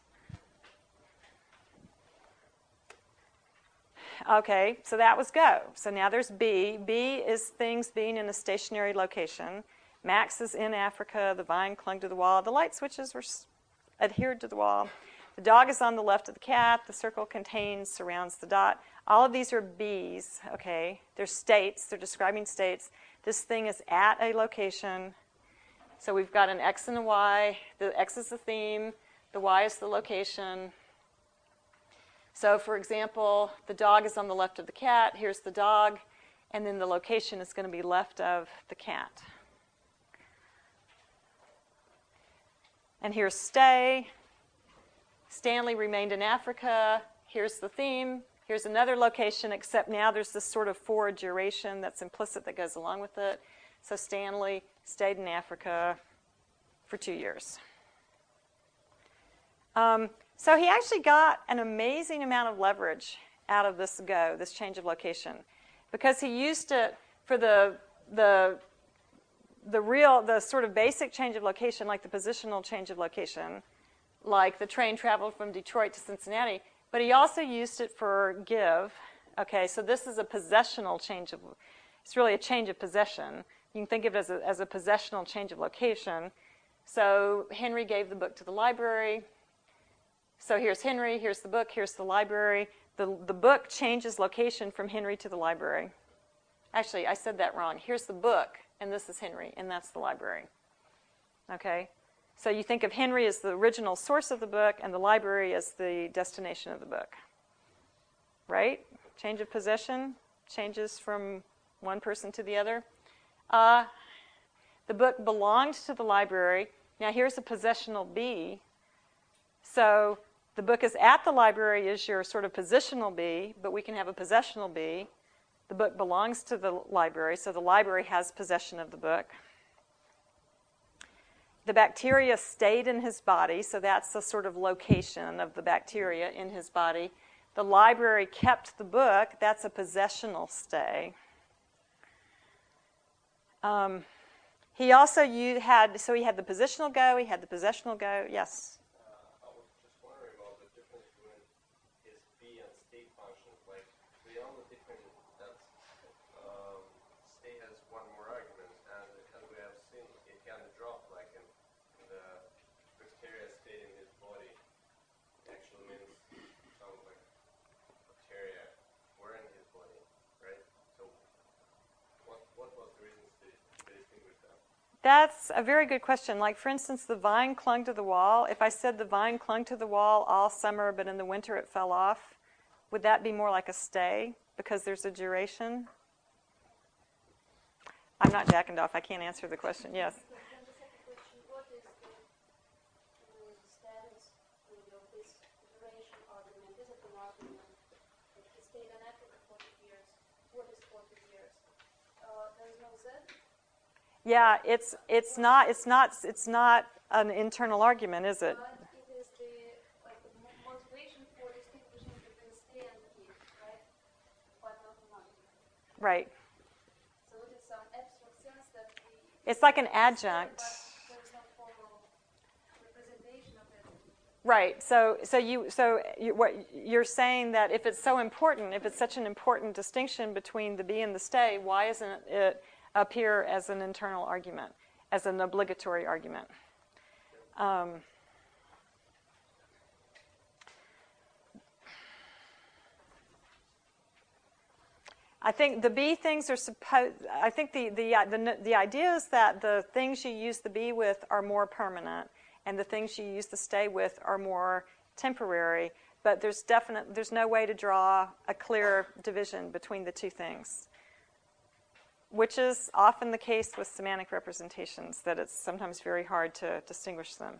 Okay, so that was go. So now there's be. Be is things being in a stationary location. Max is in Africa. The vine clung to the wall. The light switches were adhered to the wall. The dog is on the left of the cat. The circle contains, surrounds the dot. All of these are be's, okay? They're states. They're describing states. This thing is at a location. So we've got an x and a y. The x is the theme. The y is the location. So, for example, the dog is on the left of the cat. Here's the dog. And then the location is going to be left of the cat. And here's stay. Stanley remained in Africa. Here's the theme. Here's another location, except now there's this sort of for duration that's implicit that goes along with it. So Stanley stayed in Africa for 2 years. So he actually got an amazing amount of leverage out of this go, this change of location, because he used it for the sort of basic change of location, like the positional change of location, like the train traveled from Detroit to Cincinnati, but he also used it for give. Okay, so this is a possessional change of, it's really a change of possession. You can think of it as a possessional change of location. So Henry gave the book to the library. So here's Henry, here's the book, here's the library. The book changes location from Henry to the library. Actually, I said that wrong. Here's the book, and this is Henry, and that's the library. Okay? So you think of Henry as the original source of the book, and the library as the destination of the book. Right? Change of possession. changes from one person to the other. The book belonged to the library. Now here's a possessional B. So the book is at the library is your sort of positional B, but we can have a possessional B. The book belongs to the library, so the library has possession of the book. The bacteria stayed in his body, so that's the sort of location of the bacteria in his body. The library kept the book. That's a possessional stay. He also had the positional go, he had the possessional go. Yes?
I was just wondering about the difference between his B and state functions. Like, the only difference that state has one more argument, and as we have seen, it can drop, like in the bacteria stayed in his body. It actually means some like bacteria were in his body, right? So what was the reason to distinguish that?
That's a very good question. Like, for instance, the vine clung to the wall. If I said the vine clung to the wall all summer, but in the winter it fell off, would that be more like a stay because there's a duration? I'm not Jack and Duff. I can't answer the question. Yes?
Then the second question, what is the status of this duration argument? Is it an argument that he stayed in Africa 40 years? What is 40 years? There is no Z?
Yeah, it's not an internal argument, is it?
But it is the motivation for distinguishing between stay and keep, right? But not an argument.
Right.
So it is some abstract sense that
It's like an adjunct.
but there is no formal representation of it.
Right. What you're saying that if it's so important, if it's such an important distinction between the be and the stay, why isn't it appear as an internal argument, as an obligatory argument? I think the be things are supposed. I think the idea is that the things you use the be with are more permanent, and the things you use the stay with are more temporary. But there's no way to draw a clear division between the two things, which is often the case with semantic representations, that it's sometimes very hard to distinguish them.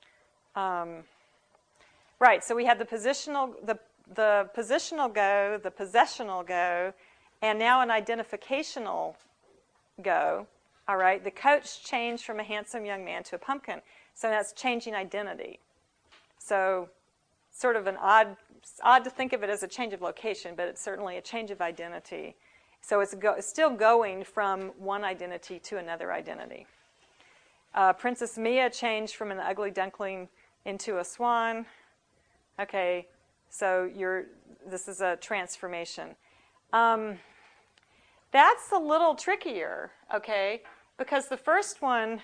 Right, so we have the positional go, the possessional go, and now an identificational go. All right, the coach changed from a handsome young man to a pumpkin, so that's changing identity. So sort of odd to think of it as a change of location, but it's certainly a change of identity. So it's still going from one identity to another identity. Princess Mia changed from an ugly duckling into a swan. Okay, so this is a transformation. That's a little trickier, okay, because the first one,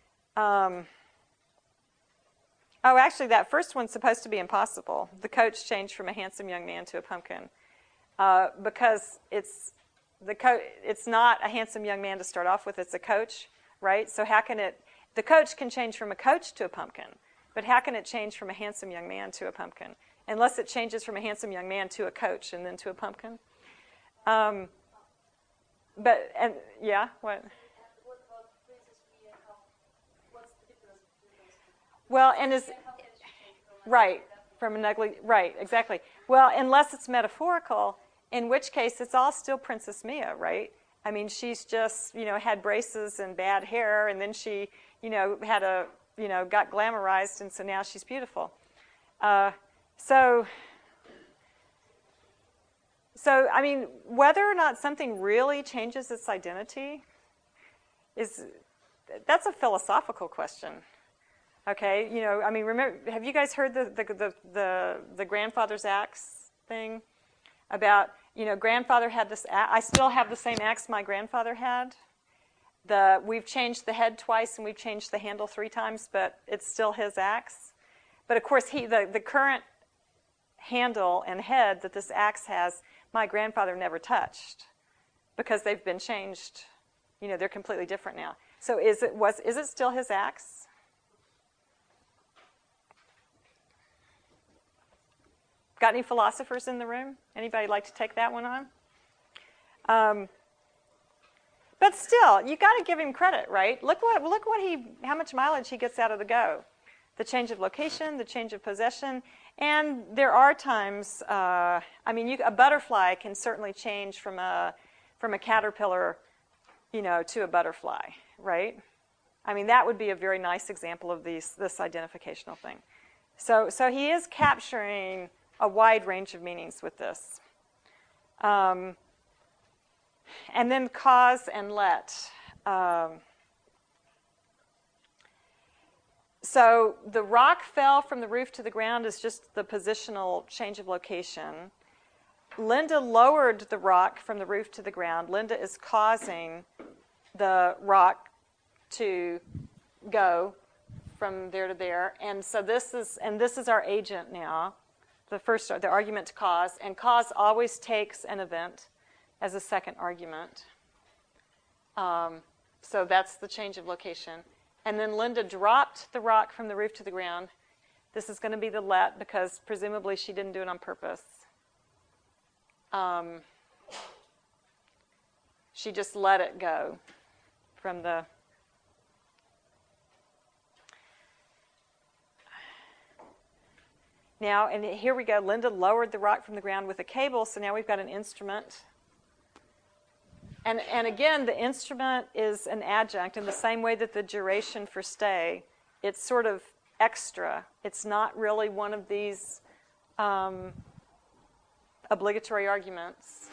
actually that first one's supposed to be impossible. The coach changed from a handsome young man to a pumpkin, because it's not a handsome young man to start off with, it's a coach, right? So the coach can change from a coach to a pumpkin, but how can it change from a handsome young man to a pumpkin? Unless it changes from a handsome young man to a coach and then to a pumpkin. Yeah, what?
And what about Princess Mia? What's the difference between those two?
Well, and is,
How can she change
from an ugly, right, exactly. Well, unless it's metaphorical, in which case it's all still Princess Mia, right? I mean, she's just, had braces and bad hair, and then she, got glamorized, and so now she's beautiful. So, I mean, whether or not something really changes its identity that's a philosophical question. Okay, I mean, remember, have you guys heard the grandfather's axe thing about, grandfather had this axe. I still have the same axe my grandfather had. We've changed the head twice and we've changed the handle 3 times, but it's still his axe. But of course, the current handle and head that this axe has, my grandfather never touched because they've been changed. They're completely different now. So is it still his axe? Got any philosophers in the room? Anybody like to take that one on? But still, you got to give him credit, right? Look how much mileage he gets out of the Go. The change of location, the change of possession, and there are times. A butterfly can certainly change from a caterpillar, to a butterfly, right? I mean, that would be a very nice example of this identificational thing. So he is capturing a wide range of meanings with this. And then cause and let. So the rock fell from the roof to the ground is just the positional change of location. Linda lowered the rock from the roof to the ground. Linda is causing the rock to go from there to there. And so this is our agent now. The argument to cause. And cause always takes an event as a second argument. So that's the change of location. And then Linda dropped the rock from the roof to the ground. This is going to be the let because presumably she didn't do it on purpose. She just let it go from the... Now, and here we go. Linda lowered the rock from the ground with a cable, so now we've got an instrument. And again, the instrument is an adjunct in the same way that the duration for stay. It's sort of extra. It's not really one of these obligatory arguments.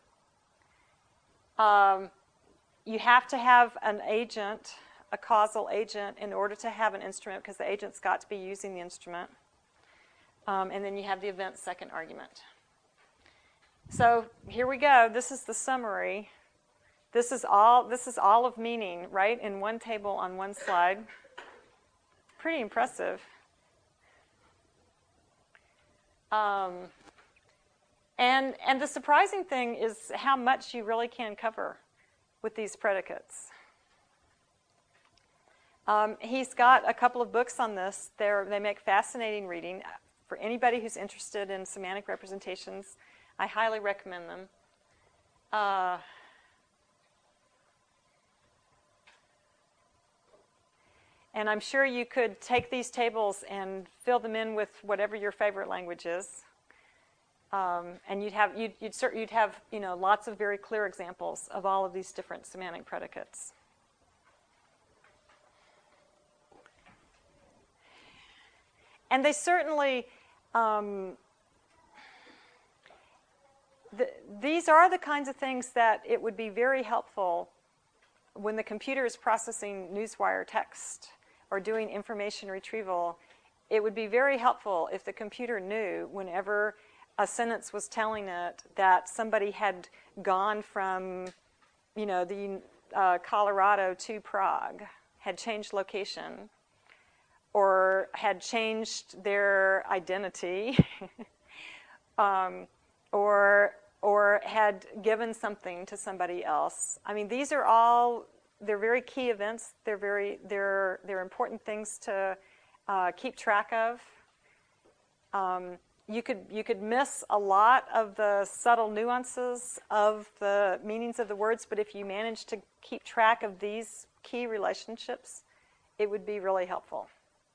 You have to have an agent, a causal agent, in order to have an instrument because the agent's got to be using the instrument. And then you have the event second argument. So here we go. This is the summary. This is all of meaning, right, in one table on one slide. Pretty impressive. And the surprising thing is how much you really can cover with these predicates. He's got a couple of books on this. They make fascinating reading. For anybody who's interested in semantic representations, I highly recommend them. And I'm sure you could take these tables and fill them in with whatever your favorite language is. And you'd have lots of very clear examples of all of these different semantic predicates. And they certainly, these are the kinds of things that it would be very helpful when the computer is processing newswire text or doing information retrieval. It would be very helpful if the computer knew whenever a sentence was telling it that somebody had gone from, the Colorado to Prague, had changed location, or had changed their identity, or had given something to somebody else. I mean, these are all, they're very key events. They're important things to keep track of. You could miss a lot of the subtle nuances of the meanings of the words, but if you manage to keep track of these key relationships, it would be really helpful.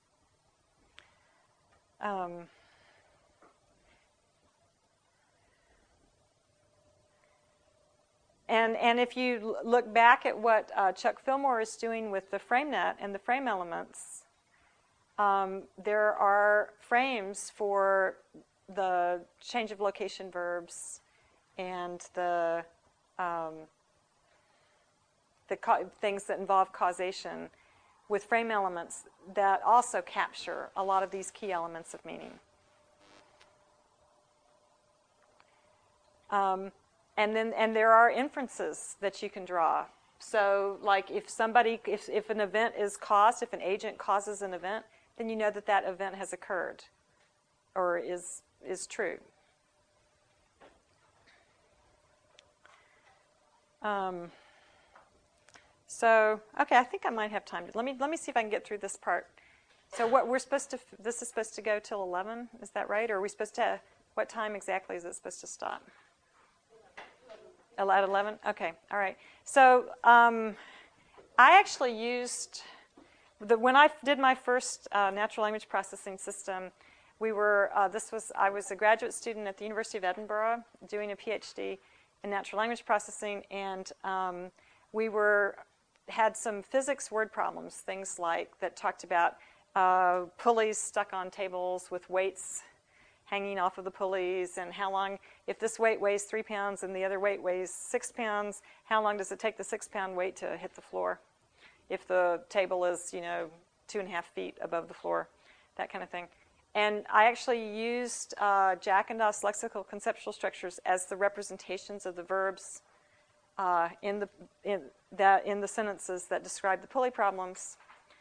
And if you look back at what Chuck Fillmore is doing with the FrameNet and the frame elements, there are frames for the change of location verbs and the things that involve causation with frame elements that also capture a lot of these key elements of meaning. And there are inferences that you can draw. So, like if an event is caused, if an agent causes an event, then you know that that event has occurred or is true. Okay, I think I might have time. Let me see if I can get through this part. So what we're supposed to, this is supposed to go till 11, is that right? Or are we supposed to, what time exactly is it supposed to stop? At 11? Okay, all right. So I actually used, when I did my first natural language processing system, I was a graduate student at the University of Edinburgh doing a PhD in natural language processing, and we had some physics word problems, things like that talked about pulleys stuck on tables with weights hanging off of the pulleys, and how long, if this weight weighs 3 pounds and the other weight weighs 6 pounds, how long does it take the 6-pound weight to hit the floor if the table is, 2.5 feet above the floor, that kind of thing. And I actually used Jack and Doss lexical conceptual structures as the representations of the verbs in the sentences that describe the pulley problems.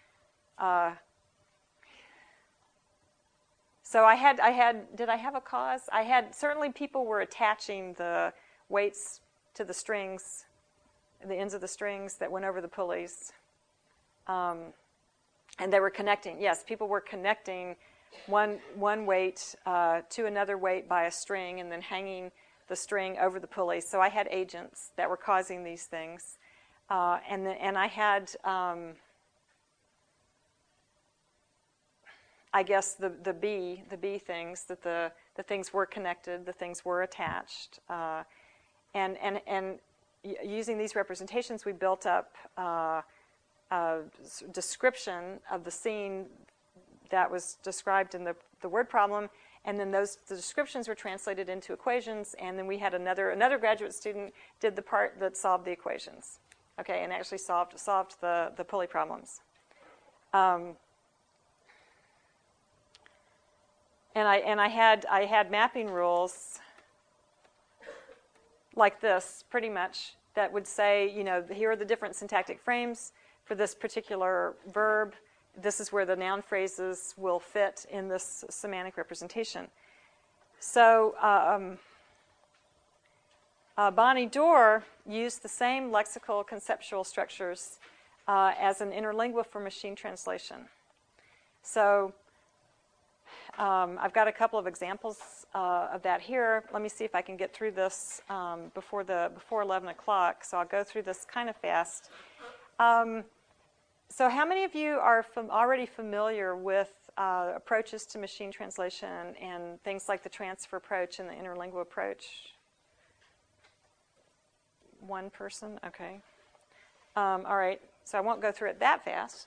So did I have a cause? Certainly people were attaching the weights to the strings, the ends of the strings that went over the pulleys. And they were connecting. Yes, people were connecting one weight to another weight by a string and then hanging the string over the pulley. So I had agents that were causing these things. And I had... I guess the B things, that the things were connected, the things were attached. And using these representations, we built up a description of the scene that was described in the word problem, and then the descriptions were translated into equations, and then we had another graduate student did the part that solved the equations, okay, and actually solved the pulley problems. And I had mapping rules like this, pretty much, that would say, here are the different syntactic frames for this particular verb. This is where the noun phrases will fit in this semantic representation. So Bonnie Dorr used the same lexical conceptual structures as an interlingua for machine translation. So I've got a couple of examples of that here. Let me see if I can get through this before 11 o'clock. So I'll go through this kind of fast. So how many of you are already familiar with approaches to machine translation and things like the transfer approach and the interlingua approach? One person? Okay. All right. So I won't go through it that fast.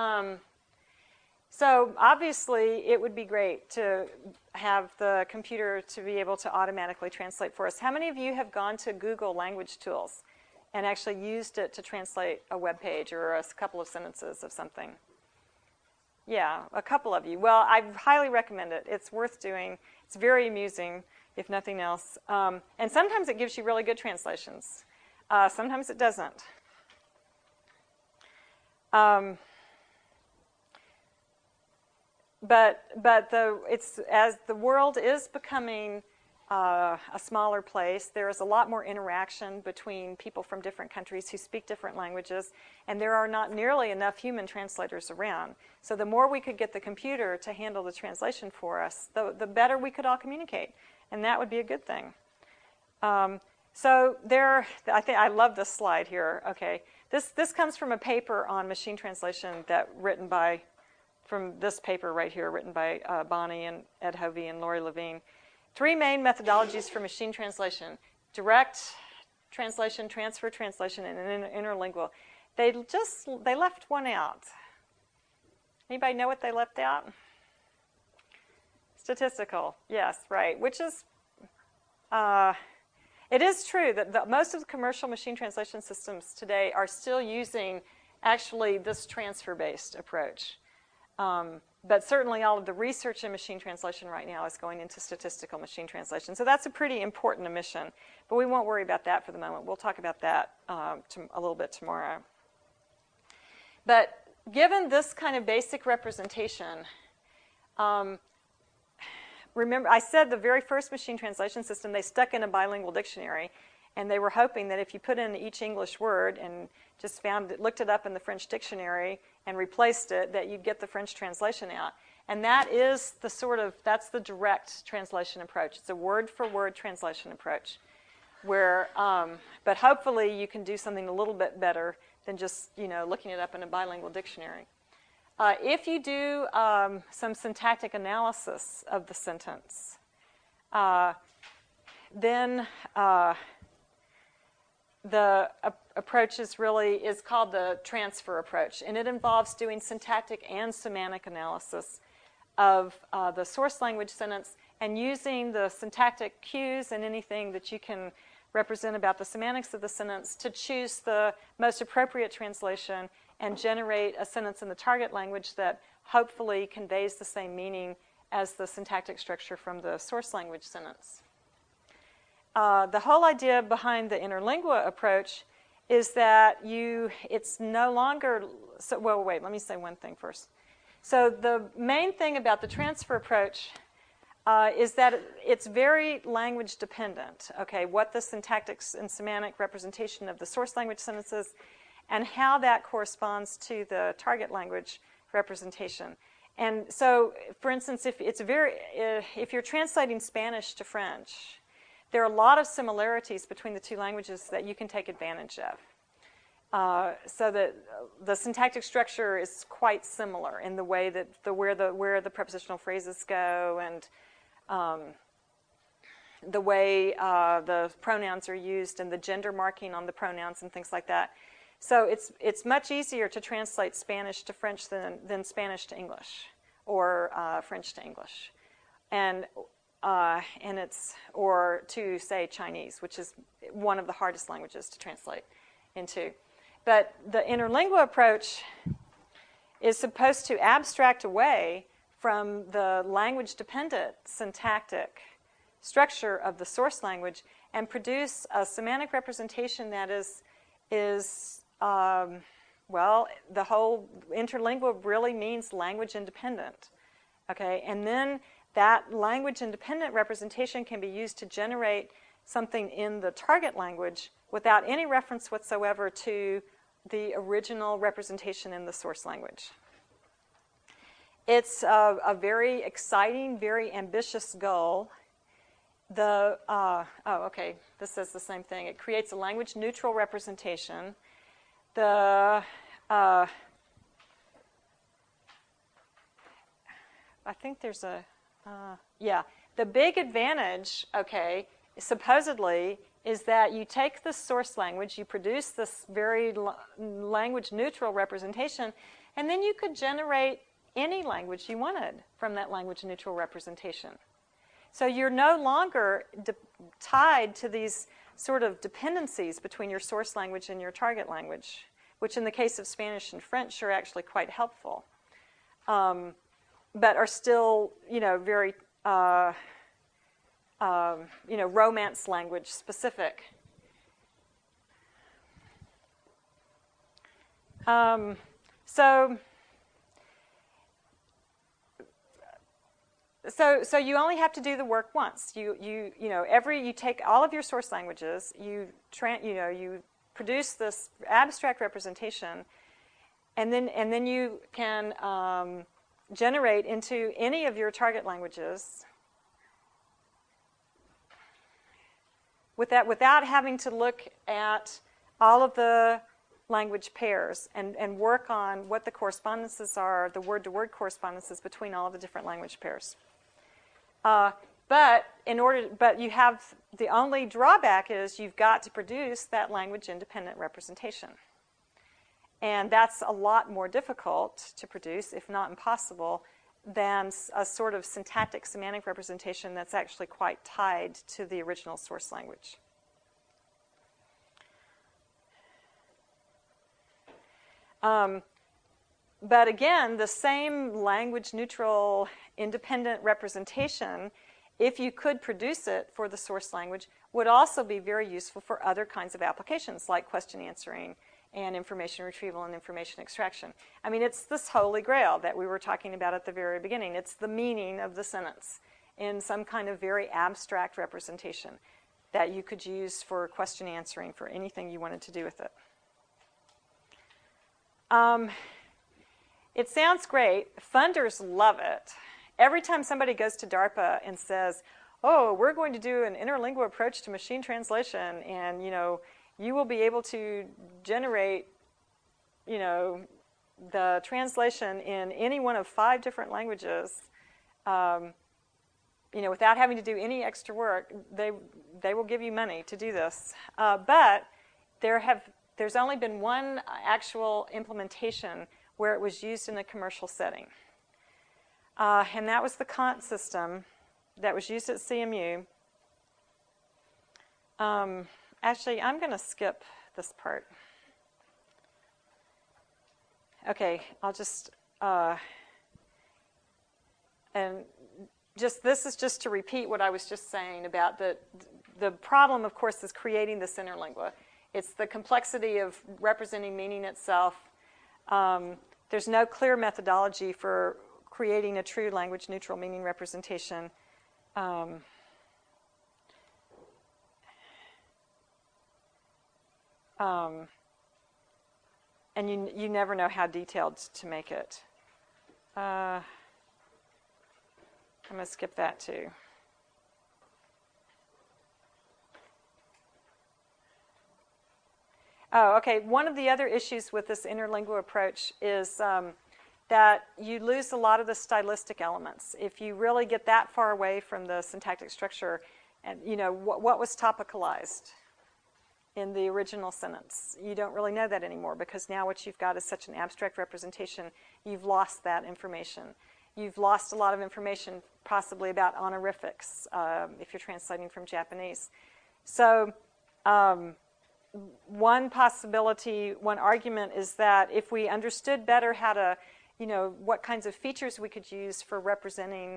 So obviously, it would be great to have the computer to be able to automatically translate for us. How many of you have gone to Google Language Tools and actually used it to translate a web page or a couple of sentences of something? Yeah, a couple of you. Well, I highly recommend it. It's worth doing. It's very amusing, if nothing else. And sometimes it gives you really good translations. Sometimes it doesn't. But as the world is becoming a smaller place, there is a lot more interaction between people from different countries who speak different languages, and there are not nearly enough human translators around. So the more we could get the computer to handle the translation for us, the better we could all communicate, and that would be a good thing. So I love this slide here. Okay, this comes from a paper on machine translation from this paper right here, written by Bonnie and Ed Hovey and Lori Levine. 3 main methodologies for machine translation: direct translation, transfer translation, and interlingual. They left one out. Anybody know what they left out? Statistical. Yes, right. Which is, it is true that most of the commercial machine translation systems today are still using actually this transfer-based approach. But certainly all of the research in machine translation right now is going into statistical machine translation. So that's a pretty important omission. But we won't worry about that for the moment. We'll talk about that a little bit tomorrow. But given this kind of basic representation, remember I said the very first machine translation system, they stuck in a bilingual dictionary. And they were hoping that if you put in each English word and just looked it up in the French dictionary and replaced it, that you'd get the French translation out. And that is that's the direct translation approach. It's a word-for-word translation approach. but hopefully you can do something a little bit better than just, looking it up in a bilingual dictionary. If you do some syntactic analysis of the sentence, then the approach is called the transfer approach, and it involves doing syntactic and semantic analysis of the source language sentence and using the syntactic cues and anything that you can represent about the semantics of the sentence to choose the most appropriate translation and generate a sentence in the target language that hopefully conveys the same meaning as the syntactic structure from the source language sentence. The whole idea behind the interlingua approach is that it's no longer, wait, let me say one thing first. So the main thing about the transfer approach is that it's very language dependent, okay, what the syntactic and semantic representation of the source language sentence is and how that corresponds to the target language representation. And so, for instance, if you're translating Spanish to French, there are a lot of similarities between the two languages that you can take advantage of. So that the syntactic structure is quite similar in the way that where the prepositional phrases go and the way the pronouns are used and the gender marking on the pronouns and things like that. So it's much easier to translate Spanish to French than Spanish to English or French to English, or to say Chinese, which is one of the hardest languages to translate into. But the interlingua approach is supposed to abstract away from the language-dependent syntactic structure of the source language and produce a semantic representation that is the whole interlingua really means language independent, okay? And then that language independent representation can be used to generate something in the target language without any reference whatsoever to the original representation in the source language. It's a very exciting, very ambitious goal. This says the same thing. It creates a language neutral representation. I think there's the big advantage, okay, supposedly, is that you take the source language, you produce this very language neutral representation, and then you could generate any language you wanted from that language neutral representation. So you're no longer tied to these sort of dependencies between your source language and your target language, which in the case of Spanish and French are actually quite helpful, but are still, very, Romance language specific. So you only have to do the work once. You take all of your source languages, you produce this abstract representation, and then you can generate into any of your target languages without having to look at all of the language pairs and work on what the correspondences are, the word-to-word correspondences between all of the different language pairs. But you have, the only drawback is you've got to produce that language independent representation. And that's a lot more difficult to produce, if not impossible, than a sort of syntactic semantic representation that's actually quite tied to the original source language. But again, the same language neutral independent representation, if you could produce it for the source language, would also be very useful for other kinds of applications like question answering and information retrieval and information extraction. I mean, it's this holy grail that we were talking about at the very beginning. It's the meaning of the sentence in some kind of very abstract representation that you could use for question answering for anything you wanted to do with it. It sounds great. Funders love it. Every time somebody goes to DARPA and says, oh, we're going to do an interlingua approach to machine translation, and, you will be able to generate, the translation in any one of 5 different languages, without having to do any extra work. They will give you money to do this. But there's only been one actual implementation where it was used in a commercial setting. And that was the Kant system that was used at CMU. Actually, I'm going to skip this part. Okay, I'll just, this is just to repeat what I was just saying about the problem, of course, is creating this interlingua. It's the complexity of representing meaning itself. There's no clear methodology for creating a true language-neutral meaning representation. And you never know how detailed to make it. I'm going to skip that too. Oh, okay. One of the other issues with this interlingua approach is that you lose a lot of the stylistic elements. If you really get that far away from the syntactic structure, and what was topicalized in the original sentence, you don't really know that anymore, because now what you've got is such an abstract representation. You've lost that information. You've lost a lot of information possibly about honorifics if you're translating from Japanese. So one possibility, one argument is that if we understood better how to, what kinds of features we could use for representing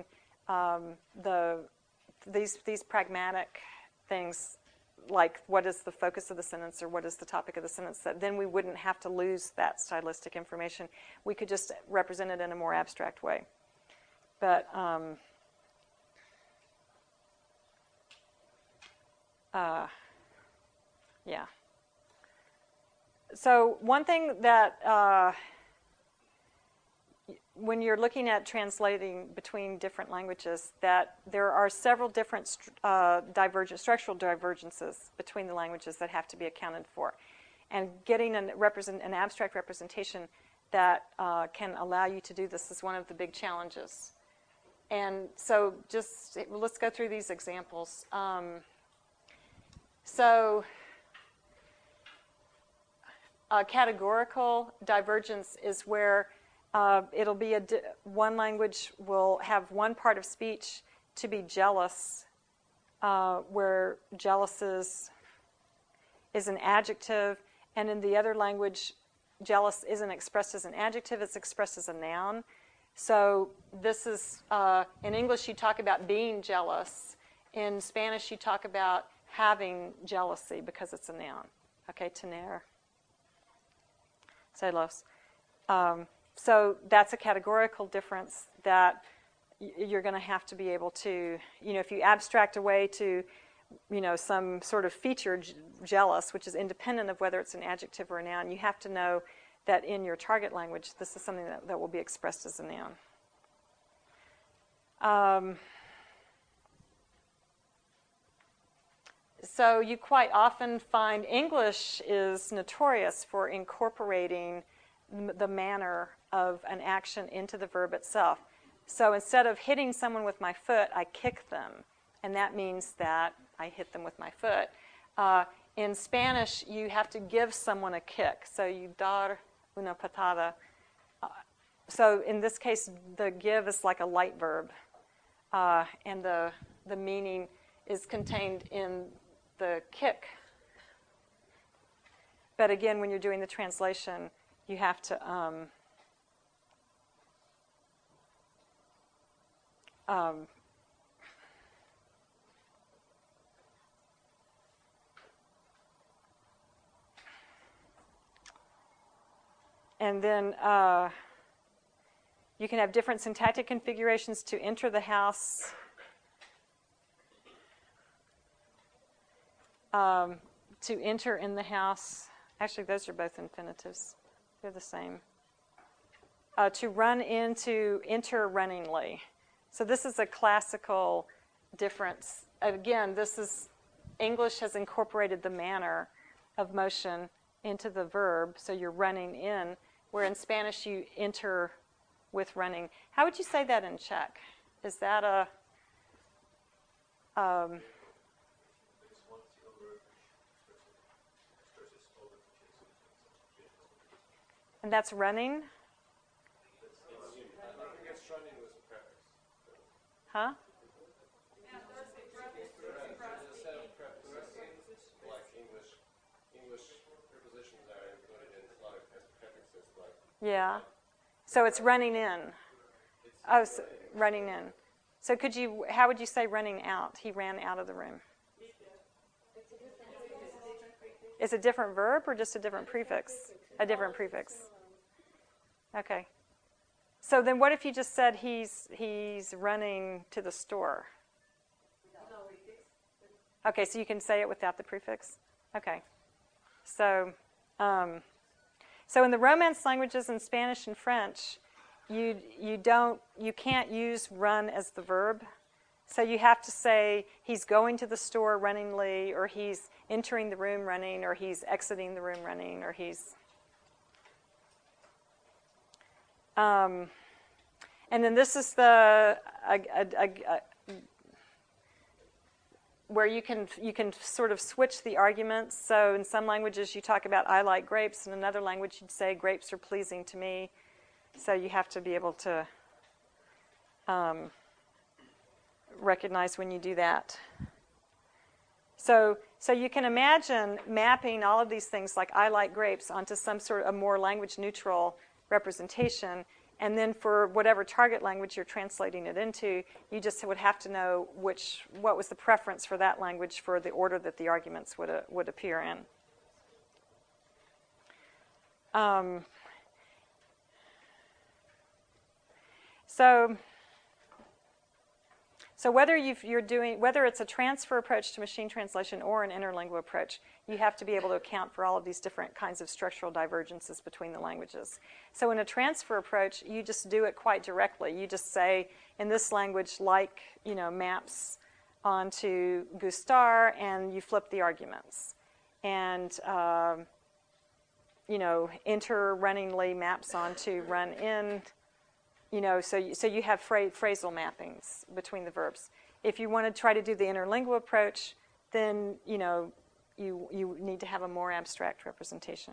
these pragmatic things, like what is the focus of the sentence or what is the topic of the sentence, that then we wouldn't have to lose that stylistic information. We could just represent it in a more abstract way. But yeah. So one thing that when you're looking at translating between different languages, that there are several different structural divergences between the languages that have to be accounted for. And getting an abstract representation that can allow you to do this is one of the big challenges. And so let's go through these examples. Categorical divergence is where it'll be one language will have one part of speech to be jealous, where jealous is an adjective, and in the other language, jealous isn't expressed as an adjective, it's expressed as a noun. So this is, in English you talk about being jealous. In Spanish you talk about having jealousy because it's a noun. Okay, tener. Celos. So that's a categorical difference that you're going to have to be able to, if you abstract away to, some sort of feature, jealous, which is independent of whether it's an adjective or a noun, you have to know that in your target language, this is something that will be expressed as a noun. So you quite often find English is notorious for incorporating the manner of an action into the verb itself. So instead of hitting someone with my foot, I kick them. And that means that I hit them with my foot. In Spanish, you have to give someone a kick. So you dar una patada. So in this case, the give is like a light verb. And the meaning is contained in the kick. But again, when you're doing the translation, you have to and then you can have different syntactic configurations to enter the house. To enter in the house. Actually, those are both infinitives. They're the same. To run into, enter runningly. So this is a classical difference. Again, this is, English has incorporated the manner of motion into the verb, so you're running in, where in Spanish you enter with running. How would you say that in Czech? Is that a... and that's running?
I guess running was a prefix.
Huh?
Like English prepositions are included in Slavic as prefixes, like
Yeah. So it's running in. Oh, so running in. So could you, how would you say running out? He ran out of the room. Is it a different verb or just a different prefix? A different prefix. Okay. So then what if you just said he's running to the store? Okay, so you can say it without the prefix? Okay. So, so in the Romance languages, in Spanish and French, you can't use run as the verb. So you have to say he's going to the store runningly, or he's entering the room running, or he's exiting the room running, or he's... and then this is the where you can sort of switch the arguments. So in some languages you talk about I like grapes, in another language you'd say grapes are pleasing to me. So you have to be able to recognize when you do that. So you can imagine mapping all of these things like I like grapes onto some sort of a more language neutral representation, and then for whatever target language you're translating it into, you just would have to know what was the preference for that language for the order that the arguments would appear in. So whether whether it's a transfer approach to machine translation or an interlingua approach, you have to be able to account for all of these different kinds of structural divergences between the languages. So in a transfer approach, you just do it quite directly. You just say, in this language, like, maps onto gustar, and you flip the arguments. And, enter runningly maps onto run in. So you have phrasal mappings between the verbs. If you want to try to do the interlingua approach, then you need to have a more abstract representation.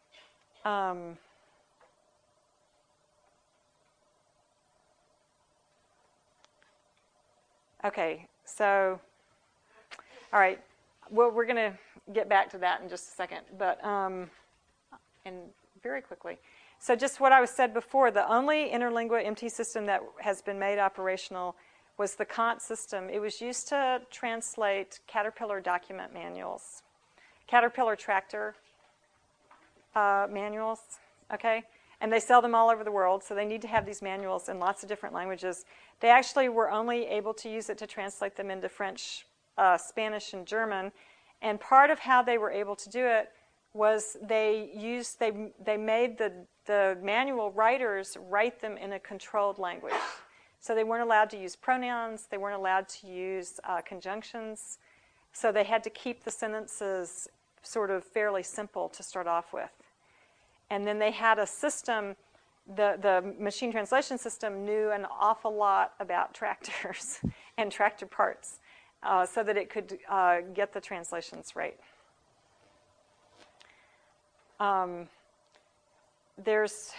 Okay, so all right. Well, we're going to get back to that in just a second, but and very quickly. So just what I said before, the only interlingua MT system that has been made operational was the Kant system. It was used to translate Caterpillar document manuals, Caterpillar tractor manuals, okay? And they sell them all over the world, so they need to have these manuals in lots of different languages. They actually were only able to use it to translate them into French, Spanish, and German. And part of how they were able to do it was they made the manual writers write them in a controlled language. So they weren't allowed to use pronouns, they weren't allowed to use conjunctions. So they had to keep the sentences sort of fairly simple to start off with. And then they had a system, the machine translation system knew an awful lot about tractors and tractor parts so that it could get the translations right. This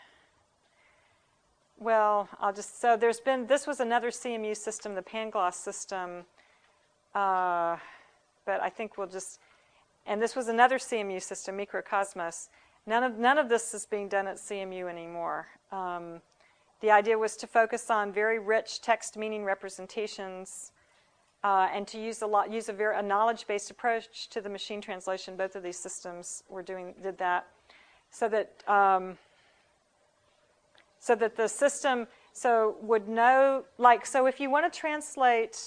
was another CMU system, the Pangloss system, but I think and this was another CMU system, Microcosmos. None of this is being done at CMU anymore. The idea was to focus on very rich text meaning representations and to use a knowledge-based approach to the machine translation. Both of these systems did that, so that the system would know, so if you want to translate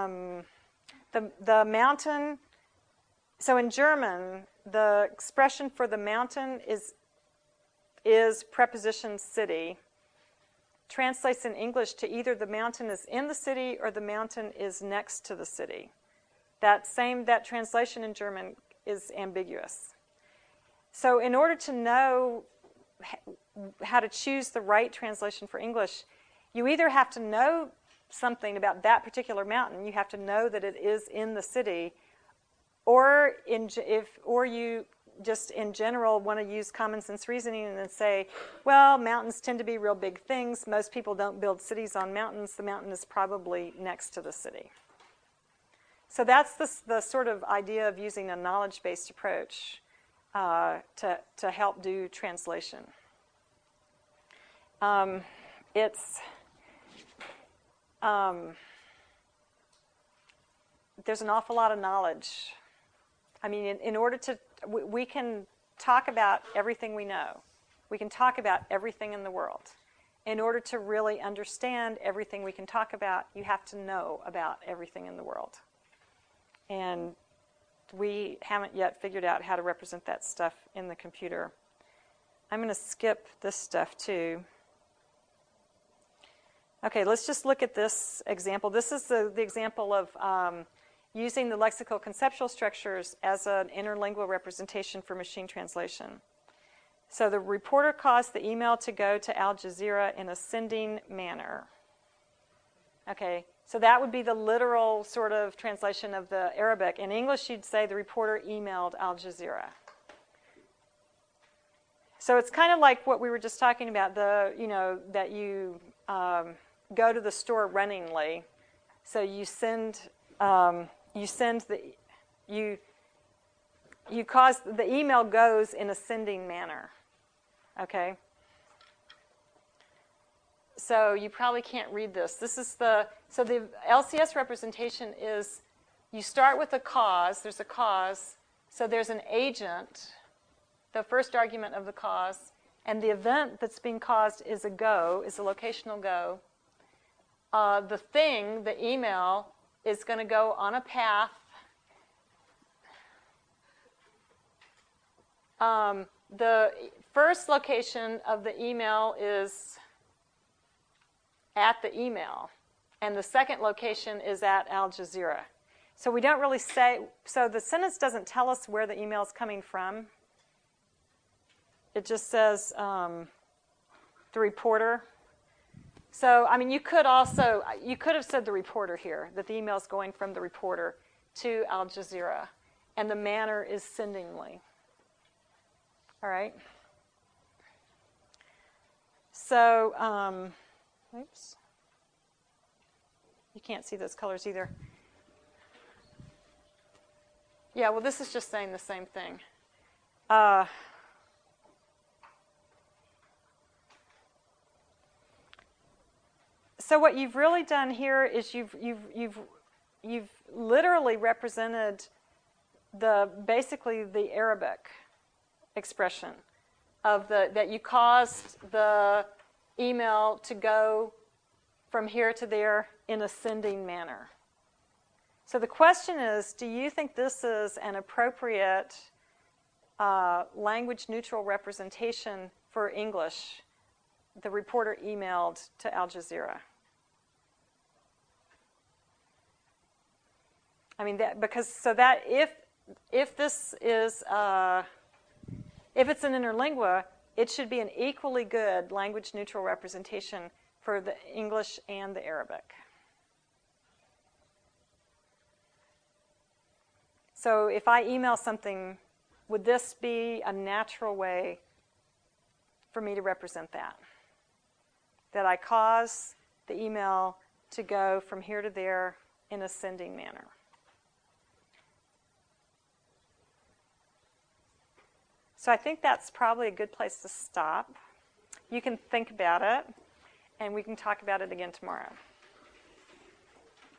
the mountain, so in German the expression for the mountain is preposition city, translates in English to either the mountain is in the city or the mountain is next to the city. That translation in German is ambiguous. So in order to know how to choose the right translation for English, you either have to know something about that particular mountain, you have to know that it is in the city, or you just in general want to use common sense reasoning and then say, well, mountains tend to be real big things. Most people don't build cities on mountains. The mountain is probably next to the city. So that's the sort of idea of using a knowledge-based approach to help do translation. There's an awful lot of knowledge. I mean, in order to, we can talk about everything we know. We can talk about everything in the world. In order to really understand everything we can talk about, you have to know about everything in the world. And we haven't yet figured out how to represent that stuff in the computer. I'm going to skip this stuff too. Okay, let's just look at this example. This is the example of using the lexical conceptual structures as an interlingual representation for machine translation. So the reporter caused the email to go to Al Jazeera in a sending manner. Okay, so that would be the literal sort of translation of the Arabic. In English, you'd say the reporter emailed Al Jazeera. So it's kind of like what we were just talking about, that you go to the store runningly. So you cause the email goes in a sending manner. Okay. So you probably can't read this. So the LCS representation is, you start with a cause. There's a cause. So there's an agent, the first argument of the cause, and the event that's being caused is a go, is a locational go. The thing, the email, is going to go on a path. The first location of the email is at the email, and the second location is at Al Jazeera. So we don't really say, so the sentence doesn't tell us where the email is coming from. It just says the reporter. So, I mean, you could have said the reporter here, that the email is going from the reporter to Al Jazeera, and the manner is sendingly. All right. So, oops. You can't see those colors either. Yeah, well, this is just saying the same thing. So what you've really done here is you've literally represented basically the Arabic expression of that you caused the email to go from here to there in a sending manner. So the question is, do you think this is an appropriate language-neutral representation for English? The reporter emailed to Al Jazeera. I mean, if this is if it's an interlingua, it should be an equally good language-neutral representation for the English and the Arabic. So if I email something, would this be a natural way for me to represent that? That I cause the email to go from here to there in a sending manner. So I think that's probably a good place to stop. You can think about it, and we can talk about it again tomorrow.